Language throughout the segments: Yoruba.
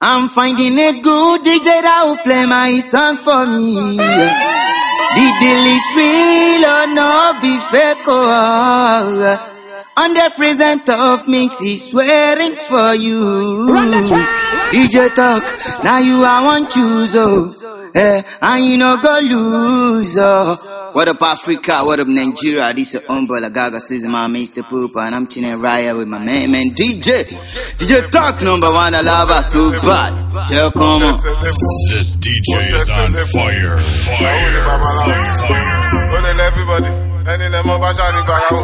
I'm finding a good DJ that will play my song for me. The deal is real or no be fake. On the present of mix is swearing for you. Run the track. DJ talk, now you I want choose and you no go lose What up Africa, what up Nigeria, this is Umbrella Gaga, this is my Mr. Poopa, and I'm chilling right here with my man DJ Talk number one, I love her too bad. Joe, come on. This DJ is on fire. Fire. Everybody, any lemon bashani barao.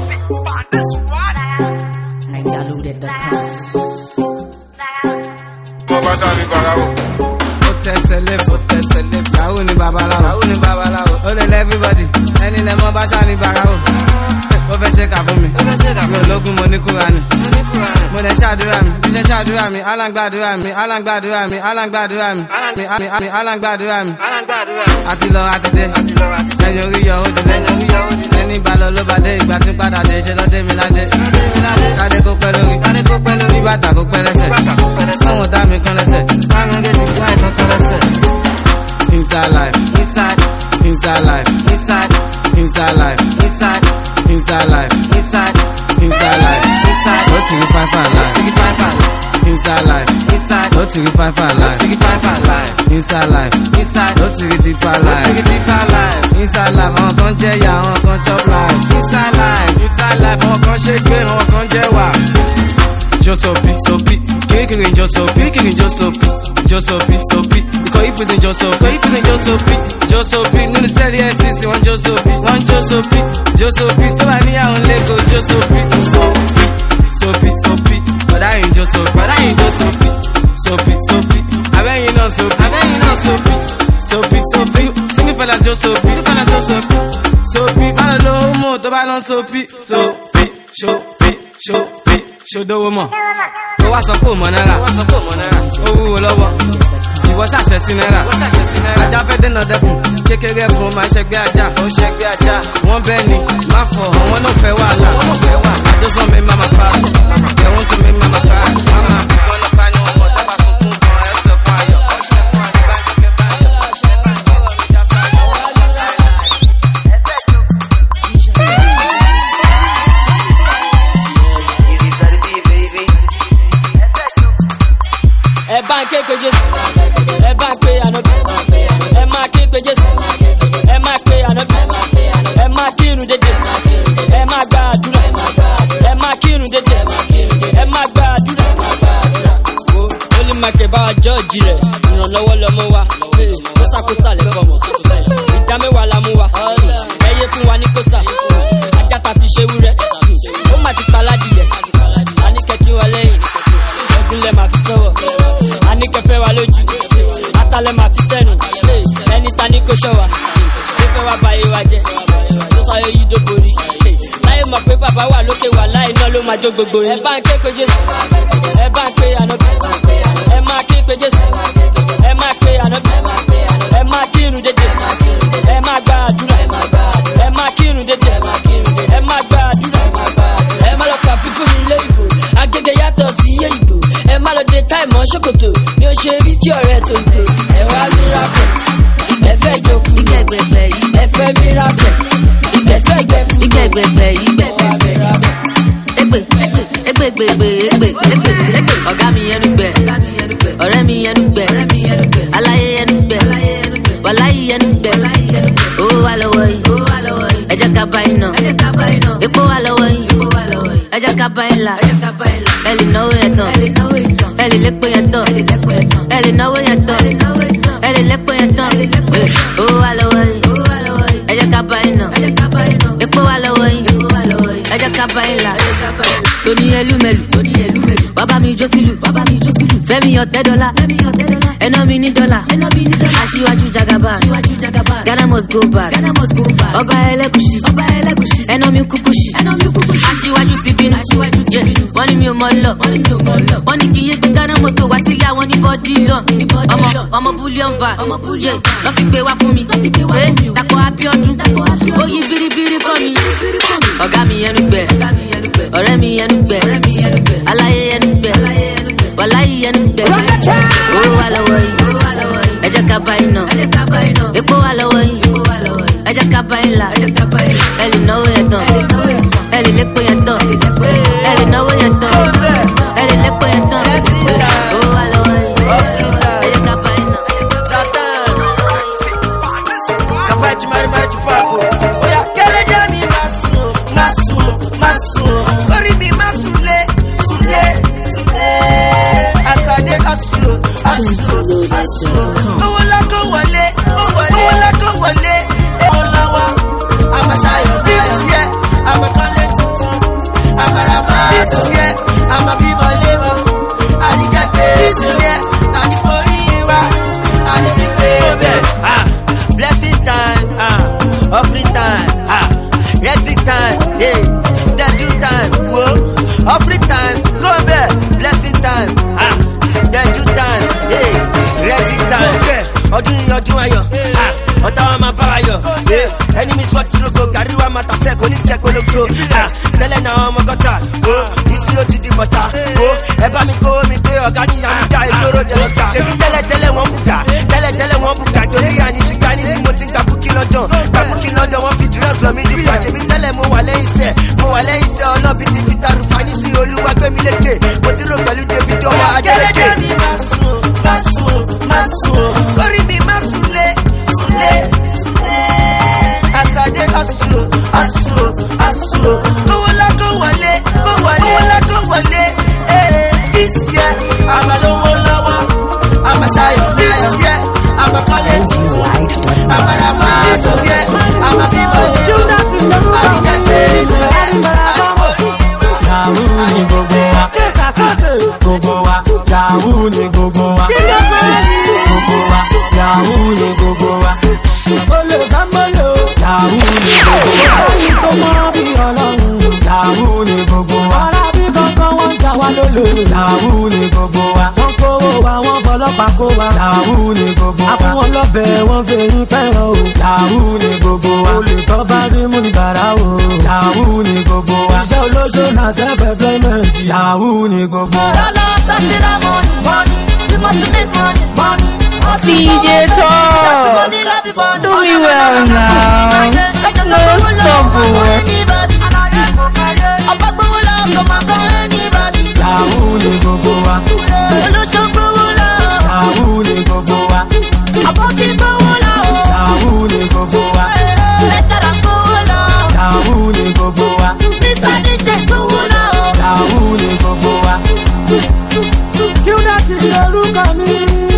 I diluted the pound. Bashani barao. Yahoo ni babalao. Everybody, any lemon bashani barao. Ó fẹ́ ṣe kà fún mi. Mi ò lógun mo ní Kúránì. Mo lè ṣàdúrà mi. Bí ṣe ṣàdúrà mi, aláǹgbàdúrà mi. Àti lọ àti dé. Ẹyin orí yọ ó dilé. Ẹni balọ̀ ló bá dé. Ìgbà tí ń padà dé ṣe lọ́dé mi ládé. Kádé kó pẹ́ lórí. Bí bàtà kó pẹ́ lẹ́sẹ̀. Fáwọn ọ̀tá mi kan lẹ́sẹ̀. Fáwọn ọ̀gẹ́ ti gbá ìtàn kan lẹ́sẹ̀. Inside life. Inside life. Inside life. Inside life. Go to the five life. Inside life. Go to the five life. Inside life. Go to the deeper life. Inside life, on kan jẹ ya, on kan chop life. Inside life, on kan shake it, on kan jẹ wa. Josopi, kicking Josopi. Because he prison Josopi. No the cell here, since one Josopi. To buy me out on Lego Josopi. Soapy. But I ain't Josopi. Soapy. I bet you know Soapy. Sing me fella Josopi. Soapy, follow low mo, to buy no Soapy. Show the woman. Go wá sọ pé mo náírà. Ó wúwo lọ́wọ́. Ìwọ ṣàṣẹ sí náírà. Ajá fẹ́ dènà dẹ́kun. Kékeré fún máa ṣẹgbẹ́ ajá. Wọ́n bẹ́ẹ̀ ni, má fọ̀, àwọn náà fẹ́ wàhálà. Àjọsọ mi máa máa pa. Ẹ̀wọ̀n tó mi máa máa pa. Máma wọ́n náà bá ní wọn mọ̀ tábà sunkún kan ẹsẹ̀ fún ayọ̀. Banque pe Jésù, banque Ànábì, máa ké pe Jésù, máa pe Ànábì, máa kírun dédé, máa gba àdúrà, máa kírun dédé, máa gba àdúrà. Ó lè máa kẹ́ bá wa jọ́ọ̀jì rẹ̀, ìrànlọ́wọ́ lọ́mọ wa, ó sàkóso àlẹ́ fọmọ, ìdá mẹ́wàá la mú wa, ẹyẹ fún wa ní kósà, ajá ta fi ṣe wúrẹ́, ó má ti pa ládìyẹ, àníkẹ́ kí wọ́n lẹ́yìn, ẹ̀gún lẹ́ máa fi sọ́wọ́. Ani kẹfẹ́ wa lójú, atalẹ̀ máa fi sẹ́nu, ẹni ta ní kó ṣọ́ wa, ó fẹ́ wá báyé wa jẹ́, tó sọ ayé yìí dóborí. Láyé mọ̀ pé bàbá wà lókè wà láì náà ló máa jó gbogbo yín. Ẹ bá ń ké pe Jésù, ẹ bá ń pe Ànábì, ẹ máa ké pe Jésù, ẹ máa pe Ànábì, ẹ máa kírun dédé, ẹ máa gba àdúrà, ẹ máa kírun dédé, ẹ máa gba àdúrà. Ẹ má lọ kà fífún mi ilé ìbò, Agége yàtọ̀ sí iye ìbò. Ẹ má lọ dé táìmọ̀ ṣòkòtò ni ó ṣe rí kí ọ̀rẹ́ tó ń tò. Ẹ wá míràpẹ̀, ẹ fẹ́ jókòó, ẹ fẹ́ míràpẹ̀, ẹ fẹ́ gbẹ̀kú, ọ̀gá mi yẹnu gbẹ, ọ̀rẹ́ mi yẹnu gbẹ, aláyé yẹnu gbẹ, wàláyé yẹnu gbẹ, owó wà lọ́wọ́ yìí, ẹ jẹ́ ká bá iná, epo wà lọ́wọ́ yìí, ẹ jẹ́ ká bá ilà, ẹ lè náwó yẹn tán, ẹ lè lépo yẹn tán, ẹ lè náwó yẹn tán, ẹ lè lépo yẹn tán, owó wà lọ́wọ́ yìí, ẹ jẹ́ ká bá iná, epo wà lọ́wọ́ yìí, ẹ jẹ́ ká bá ilà. Tony Elumelu, bàbá mi jó sílù, Fẹ́mi $10, ẹná mi ní dọ́là, aṣíwájú Jagaba, Ghana must go back, ọba ẹlẹ́gùṣì, ẹná mi kúkúṣì, aṣíwájú ti bínú, wọ́n ní mi ò mọ̀ lọ, wọ́n ní kí n yé gbé Ghana must go wá sílé àwọn ní bọ́dí lọ, ọmọ bullion van, lọ́ fi gbé wá fún mi, Dàpọ̀ Abíọ́dún, ó yí biribiri kọ́ mi, ọ̀gá mi yẹnu gbẹ, ọ̀rẹ́ mi yẹnu gbẹ, aláyé yẹnu gbẹ, wàláyé yẹnu gbẹ, owó ká bá iná. Epo wà lọ́wọ́ yìí. Ẹ jẹ́ ká bá ilà. Ẹ lè náwó yẹn tán. Ẹ lè lépo yẹn tán. Ẹ lè náwó yẹn tán. Ẹ lè lépo yẹn tán. Owó wà lọ́wọ́ yìí. Ẹ jẹ́ ká bá iná. Capaz de mari de papo. Olha, aquele dia me maço. Corre me maçule. Asade asu. Go wale. Olawa. I'm a shy this year. I'm a college tutu. I'm a rama this year. I'm a people labor. I get this year. I need for you. I need big baby. Blessing time. Offering time. Exit time. Yeah. Dead time. Whoa. Offering time. Go back. Blessing time. Dead time. Yeah. Exit time. Ọdún ayọ̀. Ọ̀tá wa máa bá wa yọ̀. Enemy swat lóko, kárí wa máa tàṣẹ́ kò ní jẹ́ gbólógbó. Tẹ́lẹ̀ náà ọmọ gọ́tà, ìsí ló ti di bọ̀tà. Ẹ bá mi kó mi pé ọ̀gá ní àmúdá ìgboro jẹ lọ́tà. Ṣèbí tẹ́lẹ̀ wọ́n bùkà, torí àníṣígbà ní sí mo ti ń gba búkí London. Wọ́n fi dúró lọ mí nípa. Ṣèbí tẹ́lẹ̀ mo wà lẹ́yìn iṣẹ́ ọlọ́bí ti fi tarù fani sí olúwa gbé mi lékè. Mo ti rò pẹ̀lú David ọwọ́ Adélèké. Masun, kórì mi masule. Asade asu. Kówólá kó wọlé. This year, I'm a lowo lọ́wọ́. I'm a shayo this year. I'm a college. I'm a rama this year. I'm a people labor. I'm a get this year. Yahoo ni gbogbo wa. Yahoo ni gbogbo wa. Yahoo ni gbogbo wa. Olè sámbólò. Yahoo ni gbogbo wa. Sọ́yìn tó mọ́ bí ọlọ́run. Yahoo ni gbogbo wa. Ará bí kankan wọ́n jà wá lólè. Yahoo ni gbogbo wa. Wọ́n kówó wa, wọ́n fọlọ́pàá kó wa. Yahoo ni gbogbo wa. Àfún wọn lọ́bẹ̀ wọ́n fẹ́yìn fẹ́ràn o. Yahoo ni gbogbo wa. Olè tó bá rí mú ní bàrà o. Yahoo ni gbogbo wa. Iṣẹ́ olóṣó na self-employment. Yahoo ni gbogbo wa. Lọ́lọ́ sátírà money. We must make money. DJ Talk, do me well now. No stop work. Yahoo ni gbogbo wa. Yahoo ni gbogbo wa. Yahoo ni gbogbo wa. Yahoo ni gbogbo wa. Yahoo ni gbogbo wa. Kí ó dá sí lórúkọ mi.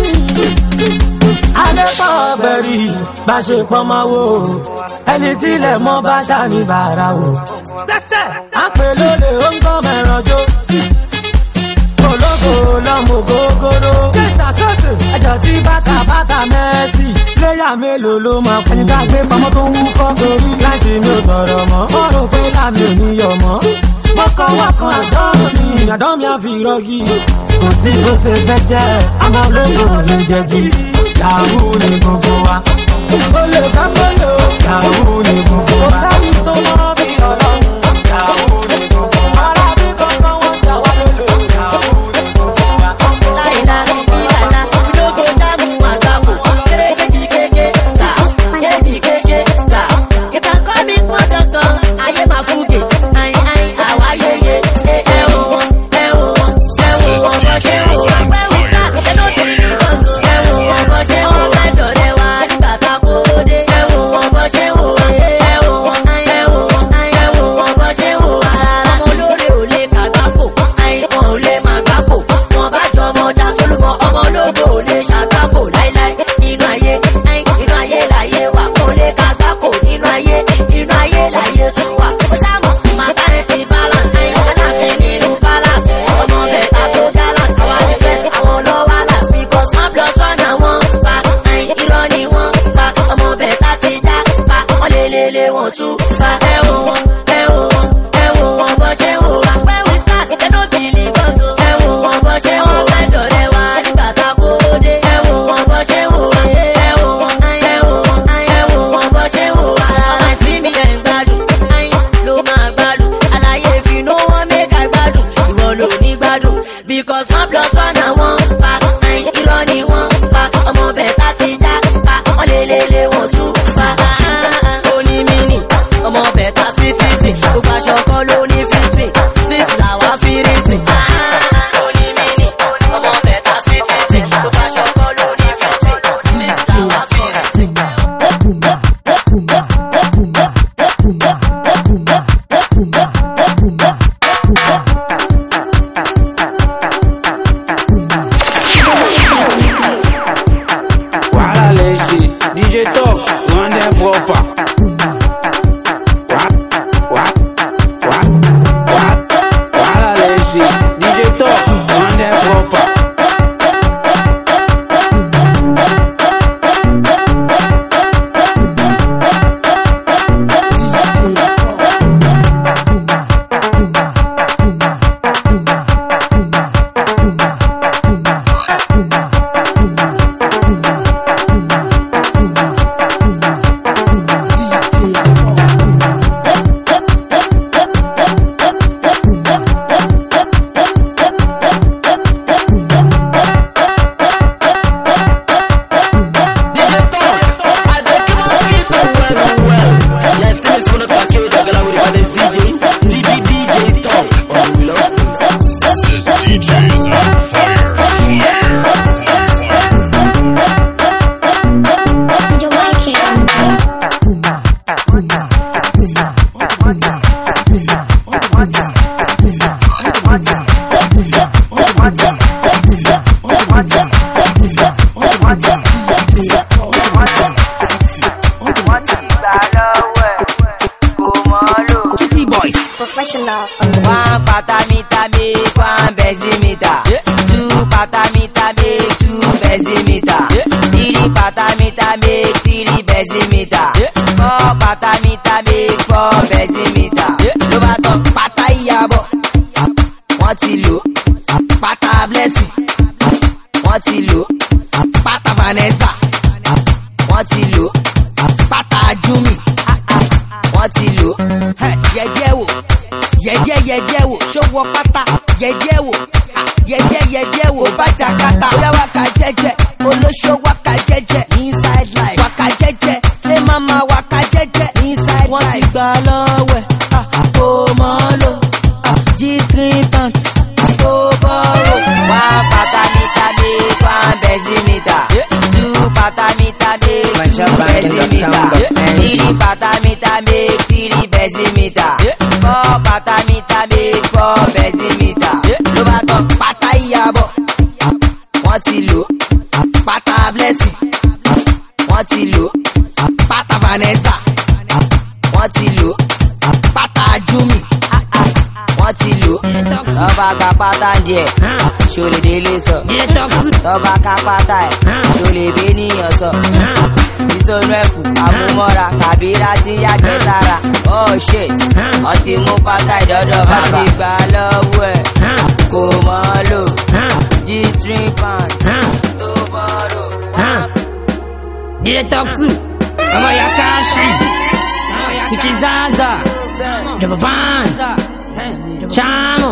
Adẹ́pọ̀ bẹ̀rì bá ṣe pọ́nmọ́ wò. Ẹni tí ilẹ̀ mọ́ bá ṣàní bàrà wò. À ń pè lóde ó ń gbọ́ mẹ́rànjó. Ológo lọ́mọ gógóró. Ẹjọ́ tí bàtà Mẹ́sì. Pléyà mélòó ló máa kú? Ẹni tá a gbé pamọ́ tó ń wúkọ́. Torí láti mi ò sọ̀rọ̀ mọ́. Wọ́n rò pé láàmì ò ní yọ̀ mọ́. Mọ́kànwákan àdán mi á fi rọ́gì. Kò sí bó ṣe fẹ́ jẹ́, àmọ́ ológo ló jẹ́ bí. Yahoo ni gbogbo wa. Olè sábẹ́lò. Yahoo ni gbogbo wa. Kò sẹ́ni tó mọ́ bí ọlọ́run. Yahoo ni gbogbo wa. Ará bí kankan wọ́n jà wá lólè. Yahoo ni gbogbo wa. Láìla ìlànà ológo dámú àgbàpọ̀. Kéjì kéke ta. You can call me small doctor. Ayé máa fúge. Ayin àwáyéyé. Ẹ wò wọ́n. Bọ́ ṣe wò wọ́n. Pẹ́ wí ká. Ẹ ló dé ní ọ̀sùn. Ẹ wò wọ́n. Bọ́ ṣe wọ́n. Ká dọ̀rẹ́ wa nígbà ká kó dé. Ẹ wò wọ́n. Bọ́ ṣe wò wọ́n. Ẹ wò wọ́n. DJ Talk, run them proper. DJ Talk, run them proper. Professional. One patamita make one bezimeter. Two patamita make two bezimeter. Three patamita make three bezimeter. Four patamita make four bezimeter. Ló bá tán pátá ìyàbọ̀, wọ́n ti lò pátá blessing, wọ́n ti lò pátá Vanessa, wọ́n ti lò pátá Jumi, wọ́n ti lò yẹ̀yẹ́ wò. Yẹ̀yẹ́ wò, ṣówó pátá, yẹ̀yẹ́ wò, yẹ̀yẹ́ wò, bájà kátà, ó yá wákà jẹ́jẹ́, olóṣó wákà jẹ́jẹ́, inside life, wákà jẹ́jẹ́, slay mama wákà jẹ́jẹ́, inside life. Wọ́n ti gbà lọ́wọ́ ẹ̀, kò mọ́ lò, G-string pants, kò bọ́rọ̀. One patamita make one bezimeter, two patamita make two bezimeter, three patamita make three bezimeter. Four patamita make four bezimeter. Ló bá tán pátá ìyàbọ̀, wọ́n ti lò pátá blessing, wọ́n ti lò pátá Vanessa, wọ́n ti lò pátá Jumi, wọ́n ti lò. Tọ́ba ka pátá díẹ̀, ṣo lè délé sọ. Tọ́ba ka pátá ẹ̀, ṣo lè bé níyàn sọ. Ìsọnù ẹ̀kú, àmúmọ́ra, kàbírà ti yàgbẹ́ sára. Oh shit, ọtí mú pátá ìdọ́dọ̀ bá ti gbà lọ́wọ́ ẹ̀. Kò mọ́ lò, G-string pants, tó bọ́rọ̀. DJ Talk too, ọmọ ya káàṣì, Ichizaza, Double Band, Chamo.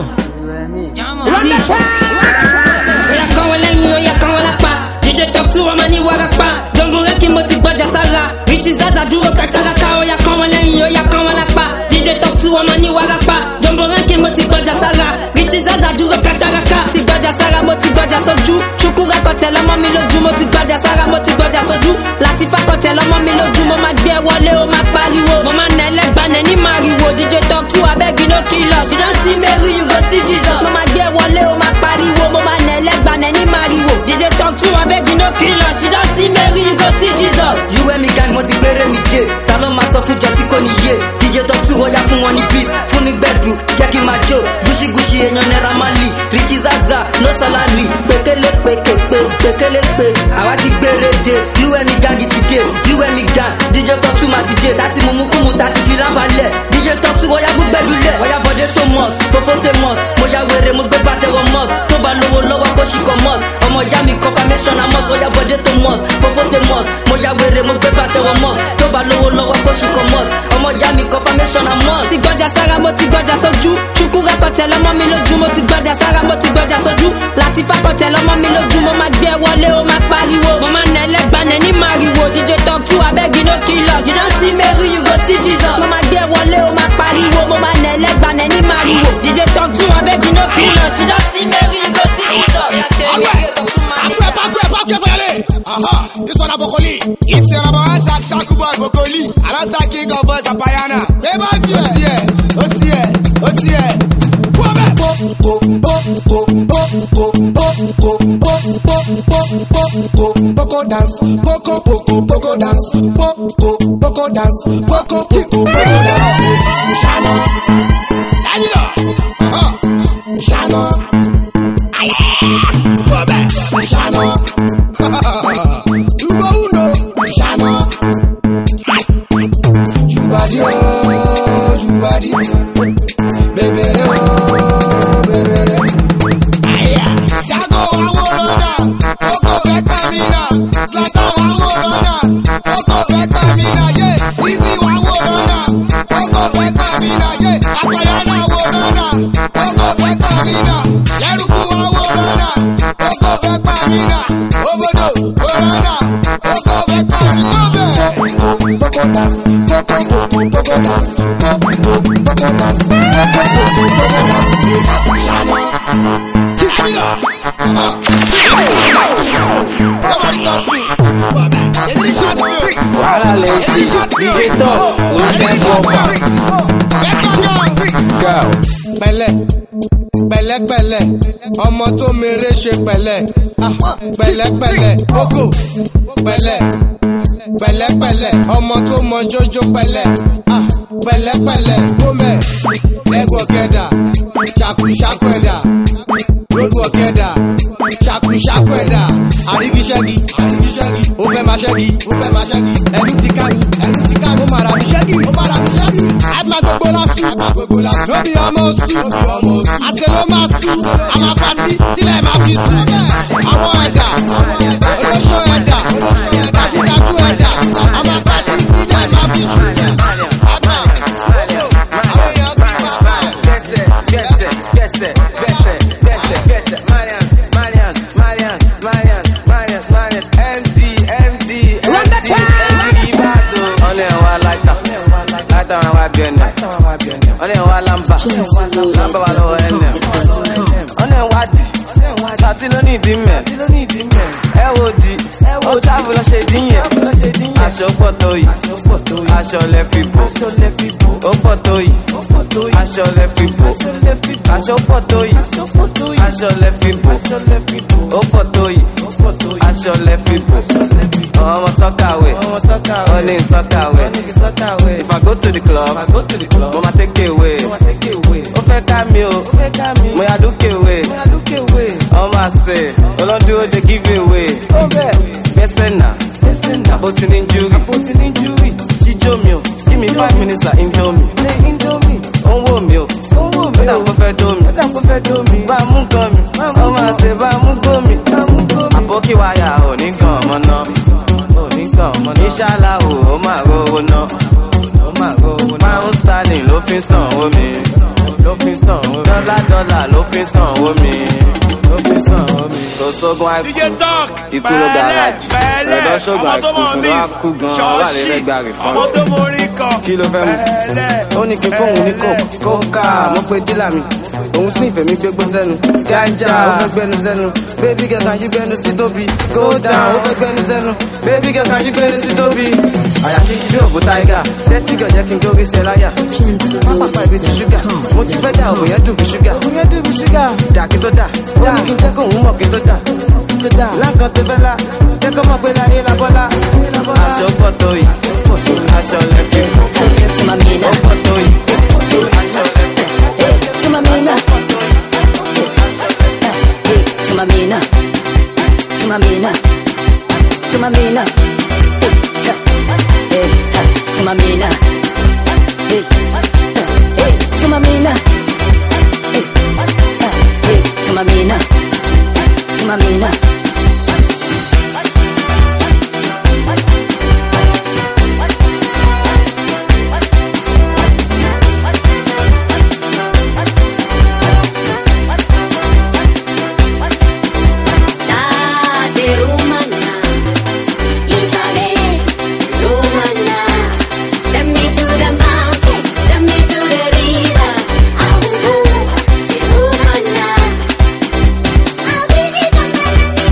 Oya kan wọlé yín, oya kan wọlé pa. DJ Talk too, ọmọ ní wàràpá. Jọ̀ngùn kí mo ti gbọ́jà sára. Ichizaza dúró kàkàràkà, oya kan wọlé yín, oya kan wọlé pa. DJ Talk too, ọmọ ní wàràpá. Jọ̀ngùn kí mo ti gbọ́jà sára. Ichizaza dúró kàkàràkà. Ti gbọ́jà sára, mo ti gbọ́jà sójú. Ṣukura kọ̀tẹ̀ lọ́mọ mi lójú, mo ti gbọ́jà sára, mo ti gbọ́jà sójú. Latifa kọ̀tẹ̀ lọ́mọ mi lójú, mo máa gbé wọlé, o máa pariwo. Mo máa nà ẹlẹ́gbàánẹ̀ ní màrìwò. DJ Talk too, abẹ́gi no kill us. You don't see Mary, you go see Jesus. Mo máa gbé wọlé, o máa pariwo. Mo máa nà ẹlẹ́gbàánẹ̀ ní màrìwò. DJ Talk too, abẹ́gi no kill us. You don't see Mary, you go see Jesus. You and me gang, mo ti gbére mi dé. Ta ló máa sọ fún jọ tí kò ní yé? DJ Talk too, ọ̀yá fún wọn ní beat. Fún ní gbẹ̀dù, jẹ́ kí n máa jó. Gúṣígúṣí èèyàn Naira Marley. Ichizaza, no salary. Pékélé pékélé, àwa ti gbére dé. You and me gang ti dé. You and me gang, DJ Talk too máa ti dé. Tati mumu kumu, tati fi lábalẹ̀. DJ Talk too, ọ̀yá gbúgbẹ́dulẹ̀. Ọ̀yá bọ̀dé tó mọ̀s, popote mọ̀s. Mo ya wèrè, mo gbé bàtẹ́wọ̀ mọ̀s. Tó bá lówó lọ́wọ́ kó ṣìkọ̀ mọ̀s. Ọmọ ìyá mi confirmation na mọ̀s. Ọ̀yá bọ̀dé tó mọ̀s, popote mọ̀s. Mo ya wèrè, mo gbé bàtẹ́wọ̀ mọ̀s. Tó bá lówó lọ́wọ́ kó ṣìkọ̀ mọ̀s. Ọmọ ìyá mi confirmation na mọ̀s. Ti gbọ́jà sára, mo ti gbọ́jà sójú. Ṣukura kọ̀tẹ̀ lọ́mọ mi lójú, mo ti gbọ́jà sára, mo ti gbọ́jà sójú. Latifa kọ̀tẹ̀ lọ́mọ mi lójú, mo máa gbé wọlé, o máa pariwo. Mo máa nà ẹlẹ́gbàánẹ̀ ní màrìwò. DJ Talk too, abẹ́gi no kill us. You don't see Mary, you go see Jesus. Mo máa gbé wọlé, o máa pariwo. Mo máa nà ẹlẹ́gbàánẹ̀ ní màrìwò. DJ Talk too, abẹ́gi no kill us. You don't see Mary, you go see Jesus. This one a Bokoli. It's a Rama Shak Shaku boy Bokoli. Alasa king of boys Apayana. Baby, Otie. Poco dance, poco dance, poco dance, poco dance. Shano, Shano, go back, Shano. You go no, Shano. You body, baby, baby. Jago, I want Oko veka mina, Zlatan I want Oko veka mina, yeah. Easy I want Oko veka mina, yeah. Akayana want Oko veka mina, Yeruku I want Oko veka mina, Obodo Orana, Oko veka mina. Poco dance, poco dance, Nobody touch me. Nobody touch me. DJ Talk, pẹ̀lẹ́, ọmọ tó mèrè ṣe pẹ̀lẹ́, pẹ̀lẹ́, kókò, pẹ̀lẹ́, ọmọ tó mọ jójó pẹ̀lẹ́, pẹ̀lẹ́, gómẹ̀, ẹgbọ̀ kẹ́dà, ṣàkúṣàkú ẹ̀dà, lódù ọ̀kẹ́dà, ṣàkúṣàkú ẹ̀dà, àrígiṣẹ́gi, ó fẹ́ máa ṣẹ́gi, ẹnu ti ká mi, ó mara mi ṣẹ́gi, àìmá gbogbo lásù, lóbi ọmọ oṣù, àṣẹ ló máa sú, àmà pàtí, tílẹ̀ máa fi sú, àwọn ẹ̀dà, olóṣó ẹ̀dà, dájúdájú ẹ̀dà, àmà pàtí, tílẹ̀ máa fi sú. Lamba wa lọ́wọ́ ẹnẹ̀ ọ̀nà ìwádìí sàtí ló ní ìdí mẹ́ ẹ wo di ó tábù lọ́ ṣe díyẹn aṣọ pọ̀ tó yìí aṣọ lẹ fi bò ó pọ̀ tó yìí aṣọ lẹ fi bò aṣọ pọ̀ tó yìí aṣọ lẹ fi bò ó pọ̀ tó yìí aṣọ lẹ fi bò ọmọ sọ́kàwé ó ní sọ́kàwé if I go to the club mo ma take away ó fẹ́ ká mi o mo yà dúkè wé ọmọ àṣẹ olódúró dey give away gbẹ́sẹ̀ náà àbótí ní júrì jíjó mi o give me 5 minutes like indomie ó ń wò mí o ó dà kó fẹ́ dó mi bá mú gan mi ọmọ àṣẹ bá mú gó mi àbókí wáyà ò ní gan ọmọ náà ìṣàlá ó máa rówó náà pound sterling ló fi sanwó mi dọ́là ló fi sanwó mi kò sógun àìkú ikú ló dára jù lọ́dọ̀ ṣògùn àìkú fún wa kú gan wà lẹ́lẹ́gbà rẹ̀ fún kí ló fẹ́ mú ó ní kí fóun ní kóká mo pe dílà mi òun sì ìfẹ́ mi gbégbó sẹ́nu ganja ó fẹ́ gbẹ́nu sẹ́nu baby girl can you gbẹ́nu sí tóbi go down ó fẹ́ gbẹ́nu sẹ́nu baby girl can you gbẹ́nu sí tóbi àyàfi bí òbú tiger sẹ́sì gàn jẹ́ kí n gbórí sí ẹ láyà pápápá ibi ti ṣúgà mo ti fẹ́ dà òbò yẹn dùn bí ṣúgà dà kí tó dà ó ní kí n jẹ́ kó òun mọ̀ kí tó dà láǹkan tó fẹ́ la jẹ́ kó mọ̀ pé láyé la bọ́lá aṣọ pọ̀ tó yìí aṣọ lẹ́fẹ̀ẹ́ ó pọ̀ tó yìí aṣọ lẹ́fẹ̀ẹ́ Tumamina, I'll give you the melody.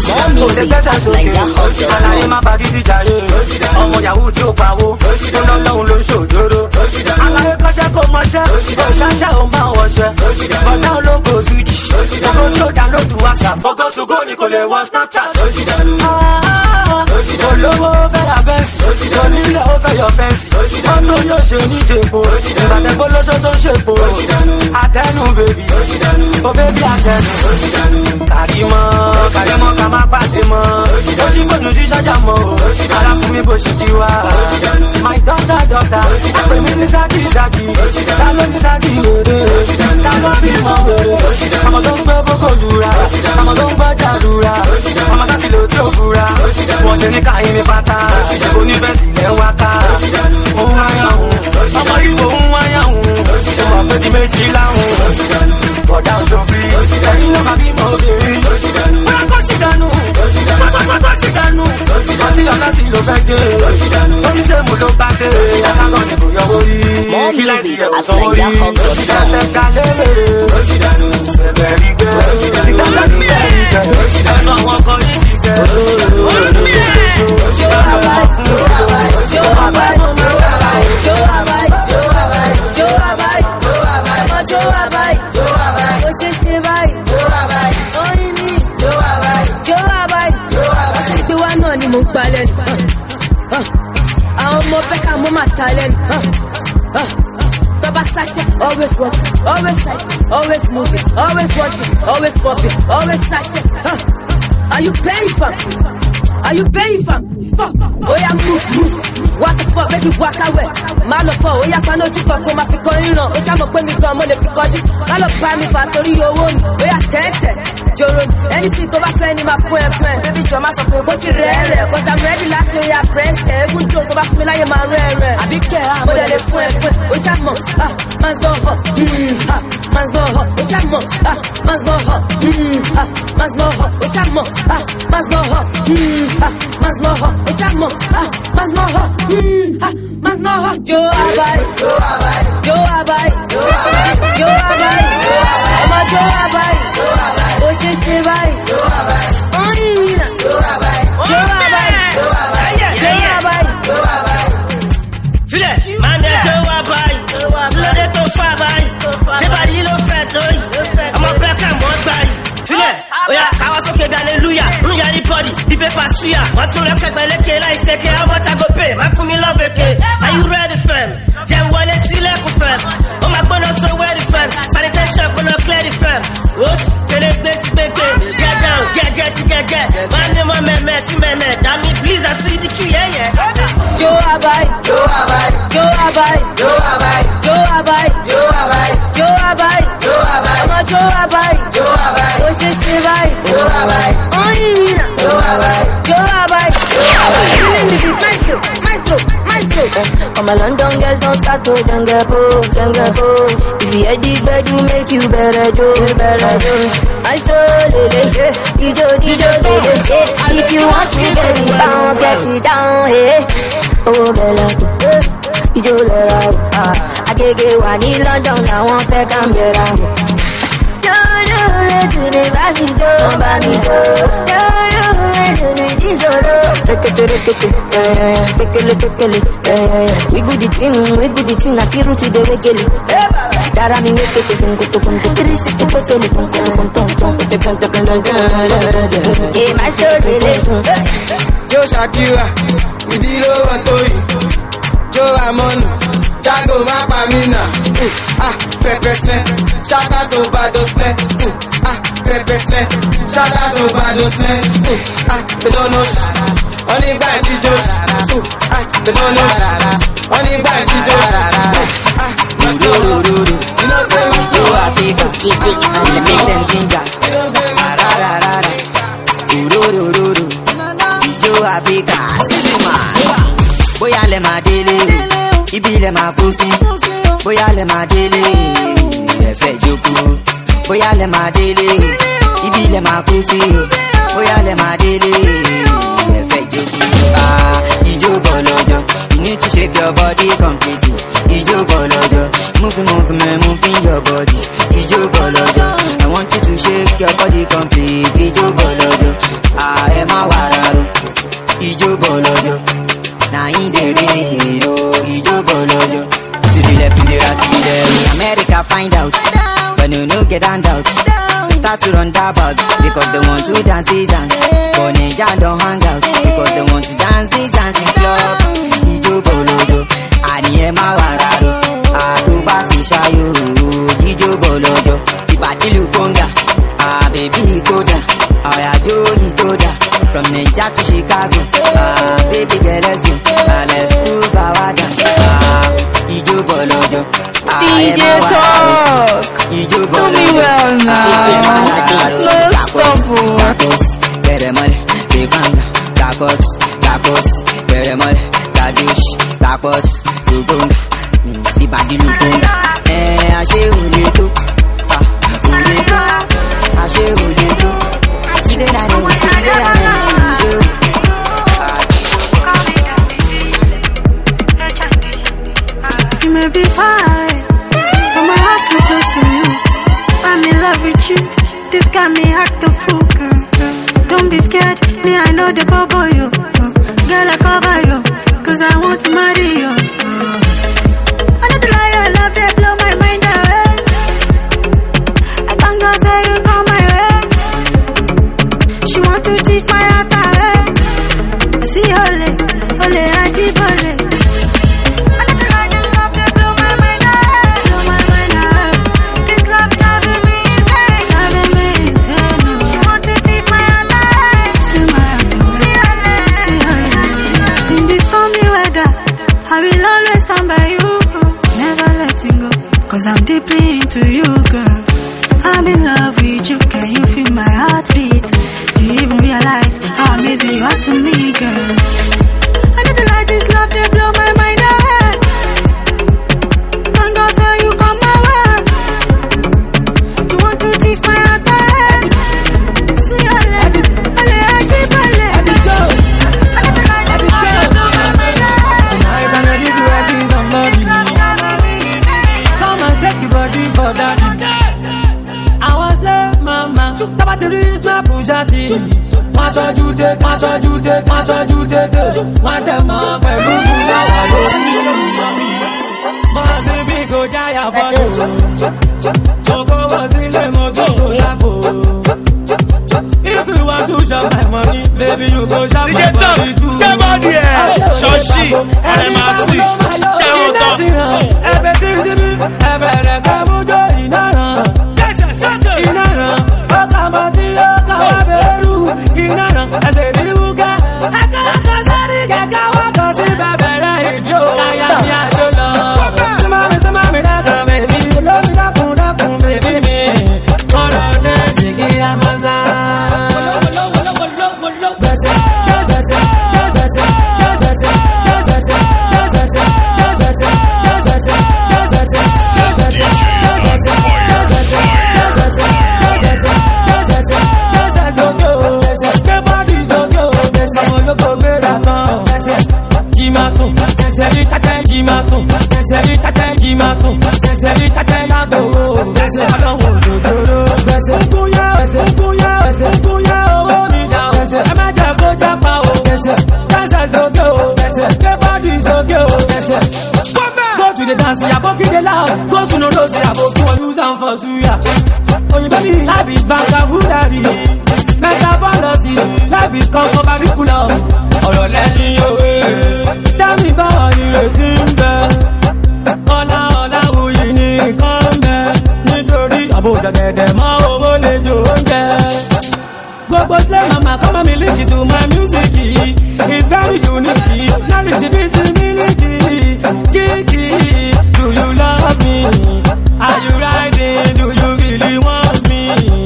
Kò lè gbẹ́sẹ̀ sókè. Àlàyé má bá dídí jàre. Ọmọ yahoo tí ó pawó. Ó lọ́hùn ló ń ṣòjóró. Àlàyé kọ́ṣẹ́ kò mọṣẹ́. Òṣàṣẹ́ ò máa wọṣẹ́. Bọ̀dá ológo switch. Gbogbo tí ó download WhatsApp. Gbogbo ṣùgbọ́ ni kò lè wọ Snapchat. Olówó fẹ́ ra bẹ́ǹsì. Onílẹ̀ ó fẹ́ yọ fẹ́ǹsì. Mọ́tò yóò ṣe ní jèpo. Ìbàtẹ́gbó lóṣó tó ń ṣèpo. Àtẹnu bèbí. Ó bébí àtẹnu. Kàrímọ́ ká má pàdé mọ́. Ó jí fóònù tí ṣájà mọ́. Ara fún mi bó ṣe jí wá. My doctor. Àpè mi ní sáàkì. Ta ló ní sáàkì wèrè? Ta ló bí mọ́ wèrè? Ọmọ tó ń gbé bókò lura. Ọmọ tó ń gbọ́ jàdúrà. Ọmọ tó ti lò tí ò fura. Wọ́n ṣe ní káyín ní pátá. Oníbẹ̀sì lẹ́ ń wáká. Òun wáyà òun. Ọmọ ìbò ń wáyà òun. Ṣé wọ́n pé di méjì láhùn? Bọ̀dá òṣòfin. Ẹ̀yin ló máa bí mọ́ obìnrin. Bóyá kó ṣì dànù. Kó ṣì dànù. Ọtí ọ̀la ti lò fẹ́ gé. Oníṣègùn ló bá dé. Akágọ́ ni kò yọ orí. Kí láìsí rẹ̀ kò sọ orí. Ẹsẹ̀ kalẹ̀ lèrè. Ṣẹ̀bẹ̀ rí gbẹ́. Ìdájọ́ ní bẹ́ẹ̀ rí gbẹ́. Ẹ̀sán àwọn kan ní ti gbẹ́. Always walking, always sighting, always moving, always watching, always popping, always sashing. Are you paying for? Are you paying for? Fuck. Oh yeah, move. What the fuck, make you walk away. Malo for, oh yeah, pano you come ma fi ko iran. O sha mo pe mi gan mo le fi koju. Malo pa mi fa tori owo ni. Oh yeah, tete. Joro, anything to ba fe ni ma fún ẹ fún ẹ. Baby jo ma sọ pé bó ti rere, cause I'm ready láti oh yeah, press it. Even though to ba fún mi láyé ma rere. Àbí ke mo le fún ẹ fún ẹ. O sha mo, man's go hot. Man's go hot. O sha mo, man's go hot. Man's go hot. O sha mo, man's go hot. Man's go hot. O sha mo, man's go hot. Man's go hot. Yo abai. Ọmọ jo abai. O ṣe ṣe báyìí. Orin mi na. Jo abai. Filẹ̀, máa ń dẹ́ jo abai. Lóde tó fà báyìí. Ṣé bàdí ló fẹ́ tó yìí? Ọmọ bẹ́ẹ̀ kà mọ́ gbà yìí. Filẹ̀, oya káwá sókè bí hallelujah. Ń yarí bọ́dì, bí pépà suya. Wọ́n tún rẹ́ kẹgbẹ́ lékè láì ṣèké. How much I go pay? Má fún mi love again. Are you ready fam? Jẹ́ wọlé sílẹ̀kùn fam. Ó máa gbóná so ready fam. Sanitation kò lọ clear the fam. Wọ́n kéré gbé sí gbégbé. Get down, get. Máa ní mọ́ mẹ́mẹ́ tí mẹ́mẹ́. Dami please I see the queue, yeah. Jo abai. Ọmọ jo abai. O ṣe ṣe báyìí. Orin mi na. Jo abai. Feeling the beat, maestro. All my London girls don't start to then get bold. If you hear the bed, you make you better, Joe. Maestro, lele, ijo, lele. If you want to get it bounce, get it down, hey. Oh, Bella, ijo, lera. Agege wa ní London, I want to come here. Do, to the body, go. We good the thing, na tiru ti de regele. Dara mi weke kum 360 potoli kum. Yeah, my show lele. Yo Shakira, we did over to you. Joe Amon, Jago Mapamina. Pepper Snap, shout out to Bado Snap. Pepper Snap, shout out to Bado Snap. They don't know. Only by Josh. They don't know. Only by Josh. You know, say we still Africa. And they make them ginger. Joe Africa. Boya le ma dele, ibi le ma pussy. Boya le ma dele, efe joku. Boya le ma dele, ibi le ma pussy. Boya le ma dele, efe joku. Ijo bolojo, you need to shake your body completely. Ijo bolojo, moving your body. Ijo bolojo, I want you to shake your body completely. Ijo bolojo, get hand out. Start to run about because they want to dance the dance. But Ninja don't hang out because they want to dance the dancing club. Ijo bolojo, ani e ma wararo. Atuba ti shayo, Ijo bolojo. Ibati lukonga, baby koda. Aya jo itoda. From Ninja to Chicago, baby girl let's go. Let's prove our dance. Ijo bolojo. DJ Talk. Do me well now. No stop. Tacos, Peremol, Biganga, tacos, Peremol, Tadush, tacos, Lugunga, the body Lugunga. Ashe Uleto, Ashe Uleto. You may be fine, but my heart too close to you. I'm in love with you. This got me act a fool, girl. Don't be scared, me I know the bubble you. Girl I cover you, 'cause I want to marry you. I know the lie, I love that blow my mind away. I can't go say you come my way. She want to take my heart away. See ole, ole ajibole. Cause I'm deeply into you, girl. I'm in love with you. Can you feel my heartbeat? Do you even realize how amazing you are to me, girl? I know the light is love, they blow my mind away. Can't go so you come my way. You want to take my heart away. See you later. I keep on for daddy. I was late, mama. Tabatiri my Bugatti. Want to do that, want them up and lose go jaya for Choco was in the if you want to shop my money, baby, you go shop my money too. Shoshi, MRC, Go to the dance, ya boki the loud. Go to no rose, ya boki one use and for suya. Oh, you baby, life is vagabundary. Metaphology, life is concubaricular. Oh, you're letting your way. Tell me about the timber. Ola, who you need, come back. Nítorí àbójà gẹ̀dẹ̀ mọ́ owó lè jò oúnjẹ. Gbogbo slay mama, come and listen to my music. It's very unique. Now it's a bit milky. Kiki, do you love me? Are you riding? Do you really want me?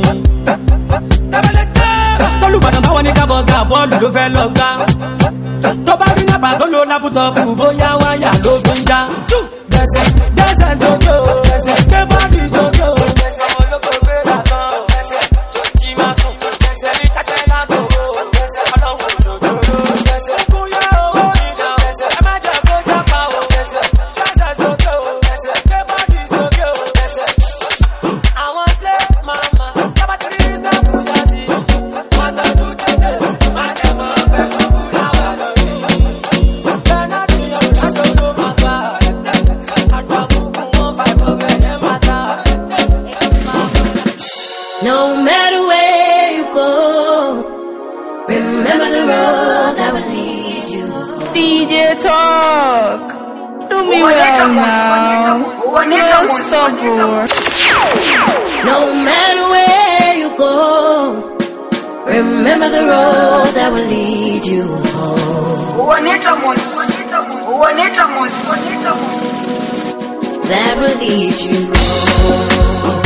Tọ́lùbàdàn báwọn ní kábọ̀gà bọ́ọ̀lù ló fẹ́ lọ gbá. Tó bá rí nàbà tó ló lápútọ̀pù bóyá wáyà ló fi ń já. Dẹ́sẹ̀ sókè o, gbé bọ́ọ̀lù sókè o. me well now. No stubborn. No matter where you go, remember the road that will lead you home. That will lead you home.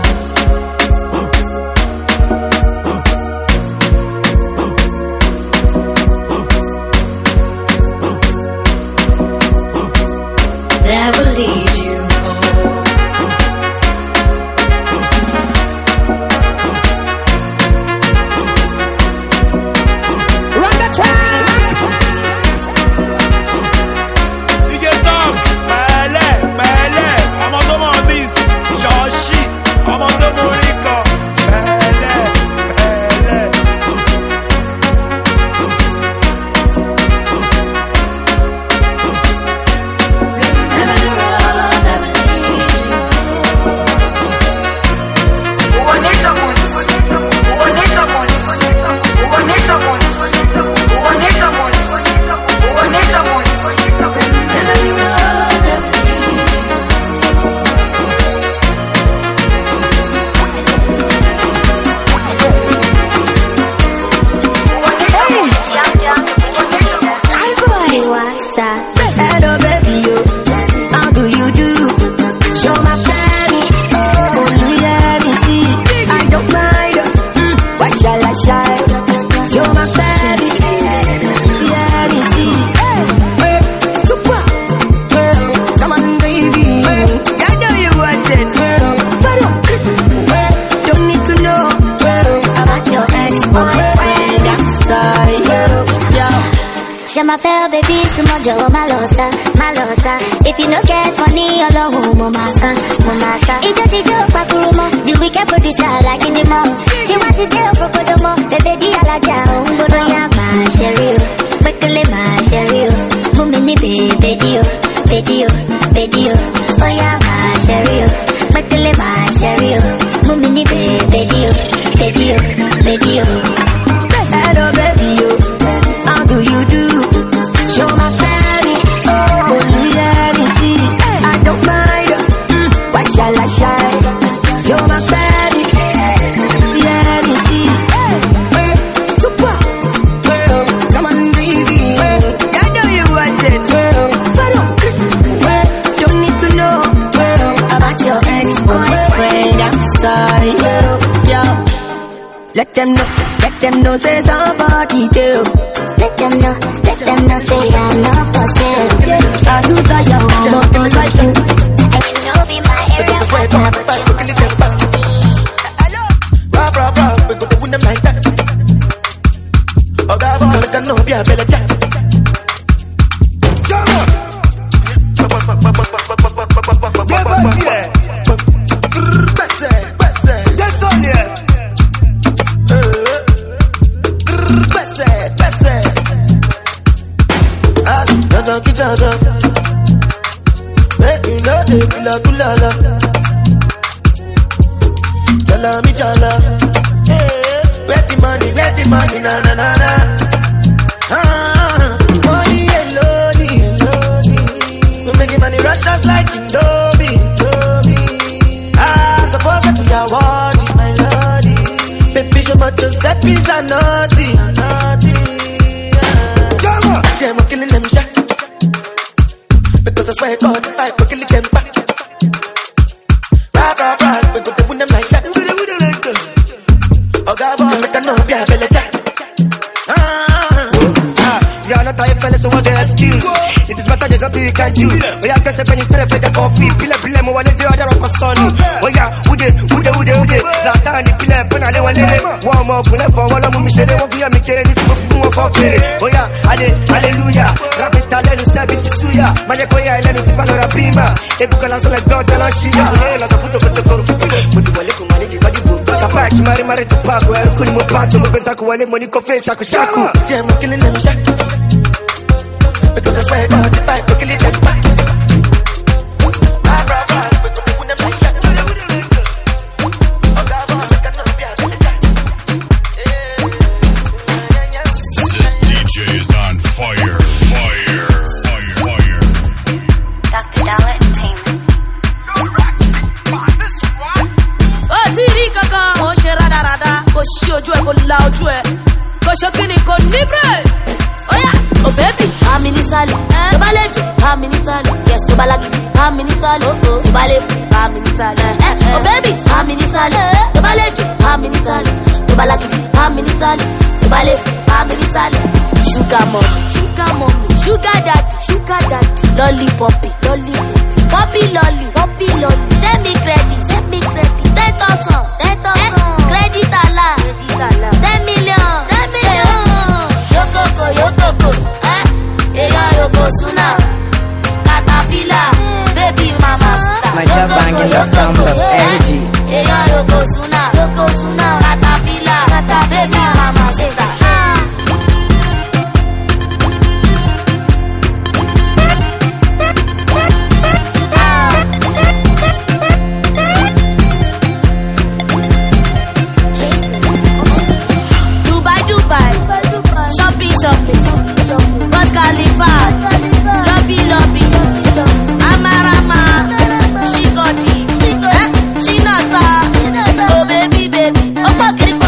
That will lead you home. Run the track. You get dog. Belle. I'm on the movies. Joshi. I'm on the Morico. Belle. Hello baby, yo, how do you do? Show my family, oh, let me see. I don't mind, why shall I shine? Show my family, let me see. Hey, super, come on baby, I know you want it. Don't need to know about your ex-boyfriend. I'm sorry, yo. Je m'appelle baby, c'est mon Joe Malosa. If you no get money, alone, mama. Ijo dijo pakurumo, the wicked producer like in the mall. See what you do, Procodomo, the baby alaja, umbono ya ma sherry, quickly ma sherry, mumini bedio, oh ya ma sherry, quickly ma sherry, mumini bedio. Hello baby, yo, how do you do? Show my family, oh, let me see. I don't mind, why shall I shine? Show my family, let me see. Hey, super, come on baby, I know you want it. Don't need to know about your ex-boyfriend. I'm sorry, yo. Let them know, say somebody do. Let them know, say I'm not for sale. I do that, yo, I'm not gonna like you. And you know be my area, but you must wait for me. Bra, we go to win them like that. Oh, God, boy, I know be a better jack. Jala. Where the money, na. Money alone. We making money rush just like Indomie. I suppose that we are watching, my lordy. Baby, show my Giuseppe's a naughty. See, I'm killing them shot. Because I swear God, if I could kill them back. Bra, we go to win them like that. Oh God, boy, make a no be a belly jack. You're not a fella, so what's your excuse? It is better, there's nothing you can do. We are just a penny to the coffee. Pile, mo wale, you're a son. Oh yeah, ude. Latani, pile, penale, one more, pull up for all of me, shade, what we are making this move for free. Oh yeah, hallelujah. Rapid talent, Sabi Suya. Mayakoya, I learned to Palora Prima. If you can answer like God, tell us, she has a foot of the corp. But you will manage body book. Kapachi, Mari to Paco, I couldn't move back to Bezaku, money coffee, shaku. See, I'm killing them shot. Because I swear God, if I could kill them back. This DJ is on fire. ṣókìní kò ní break. Oya, oh baby, I'm in the salad. To ballet, I'm in the salad. Yes, to balagidi, I'm in the salad. To ballet, I'm in the salad. Oh baby, I'm in the salad. To ballet, I'm in the salad. To balagidi, I'm in the salad. To ballet, I'm in the salad. Sugar mommy, sugar mommy, sugar daddy, lollipoppy, poppy lolly, send me credit, 10,000, credit ala, 10 million, Yokoko, Yokosuna, Caterpillar, baby mama, my job banging.com.ng. Yokosuna, Caterpillar, baby mama, shopping, Burj Khalifa, lobby, Amarama, Shigoti, Shinasa, oh baby, oh pokiri,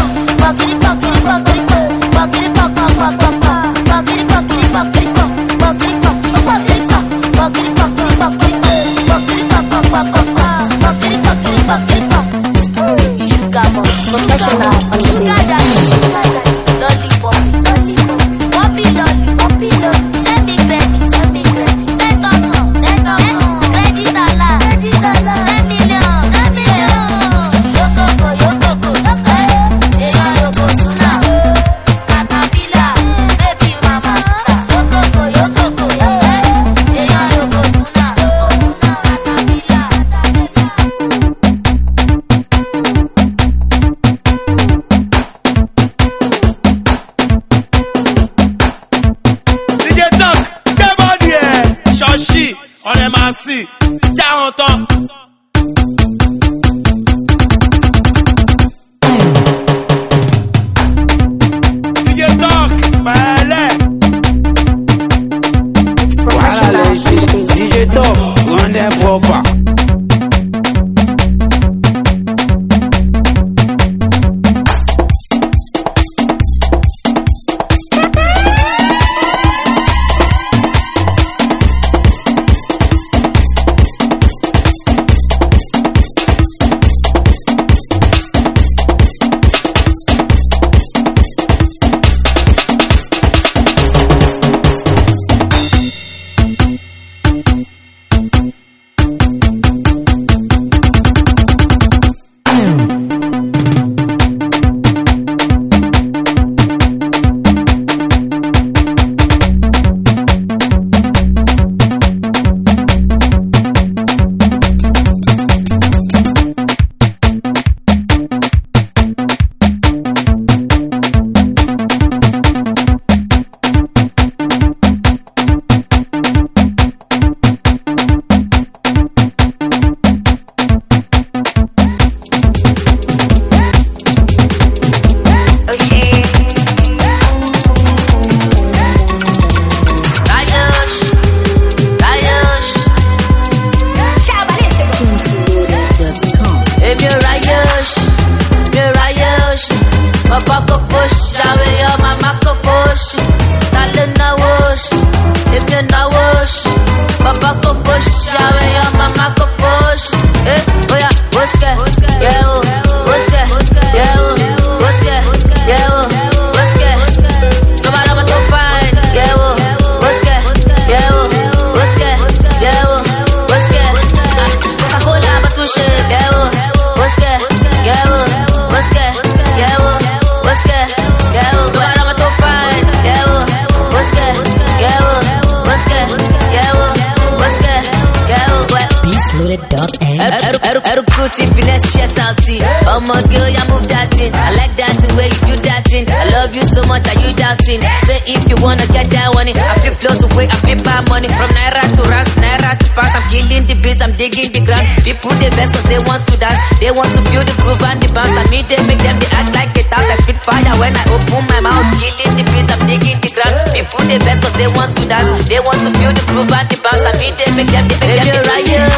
Era o Fruity, finesse, chest out tea. Oh my girl, you move that thing. I like that the way you do that thing. I love you so much, are you doubting? Say if you wanna get down on it. I flip flows away, I flip my money. From Naira to Rans, Naira to Pounds. I'm killing the beats, I'm digging the ground. People the best cause they want to dance. They want to feel the groove and the bounce. I mean they make them, they act like it out. I spit fire when I open my mouth. Killing the beats, I'm digging the ground. People the best cause they want to dance. They want to feel the groove and the bounce. I mean they make them, they make them.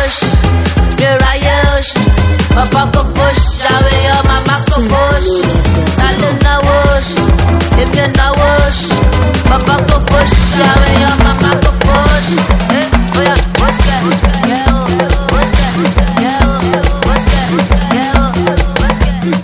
Papa go push, Jawe yo mama go push. Saluna wash, if you and I wash. Papa go push, yeah, when your mama go push. Hey, oh yeah, what's that? Yeah, oh, what's that? Yeah, oh, what's that? Yeah, oh, what's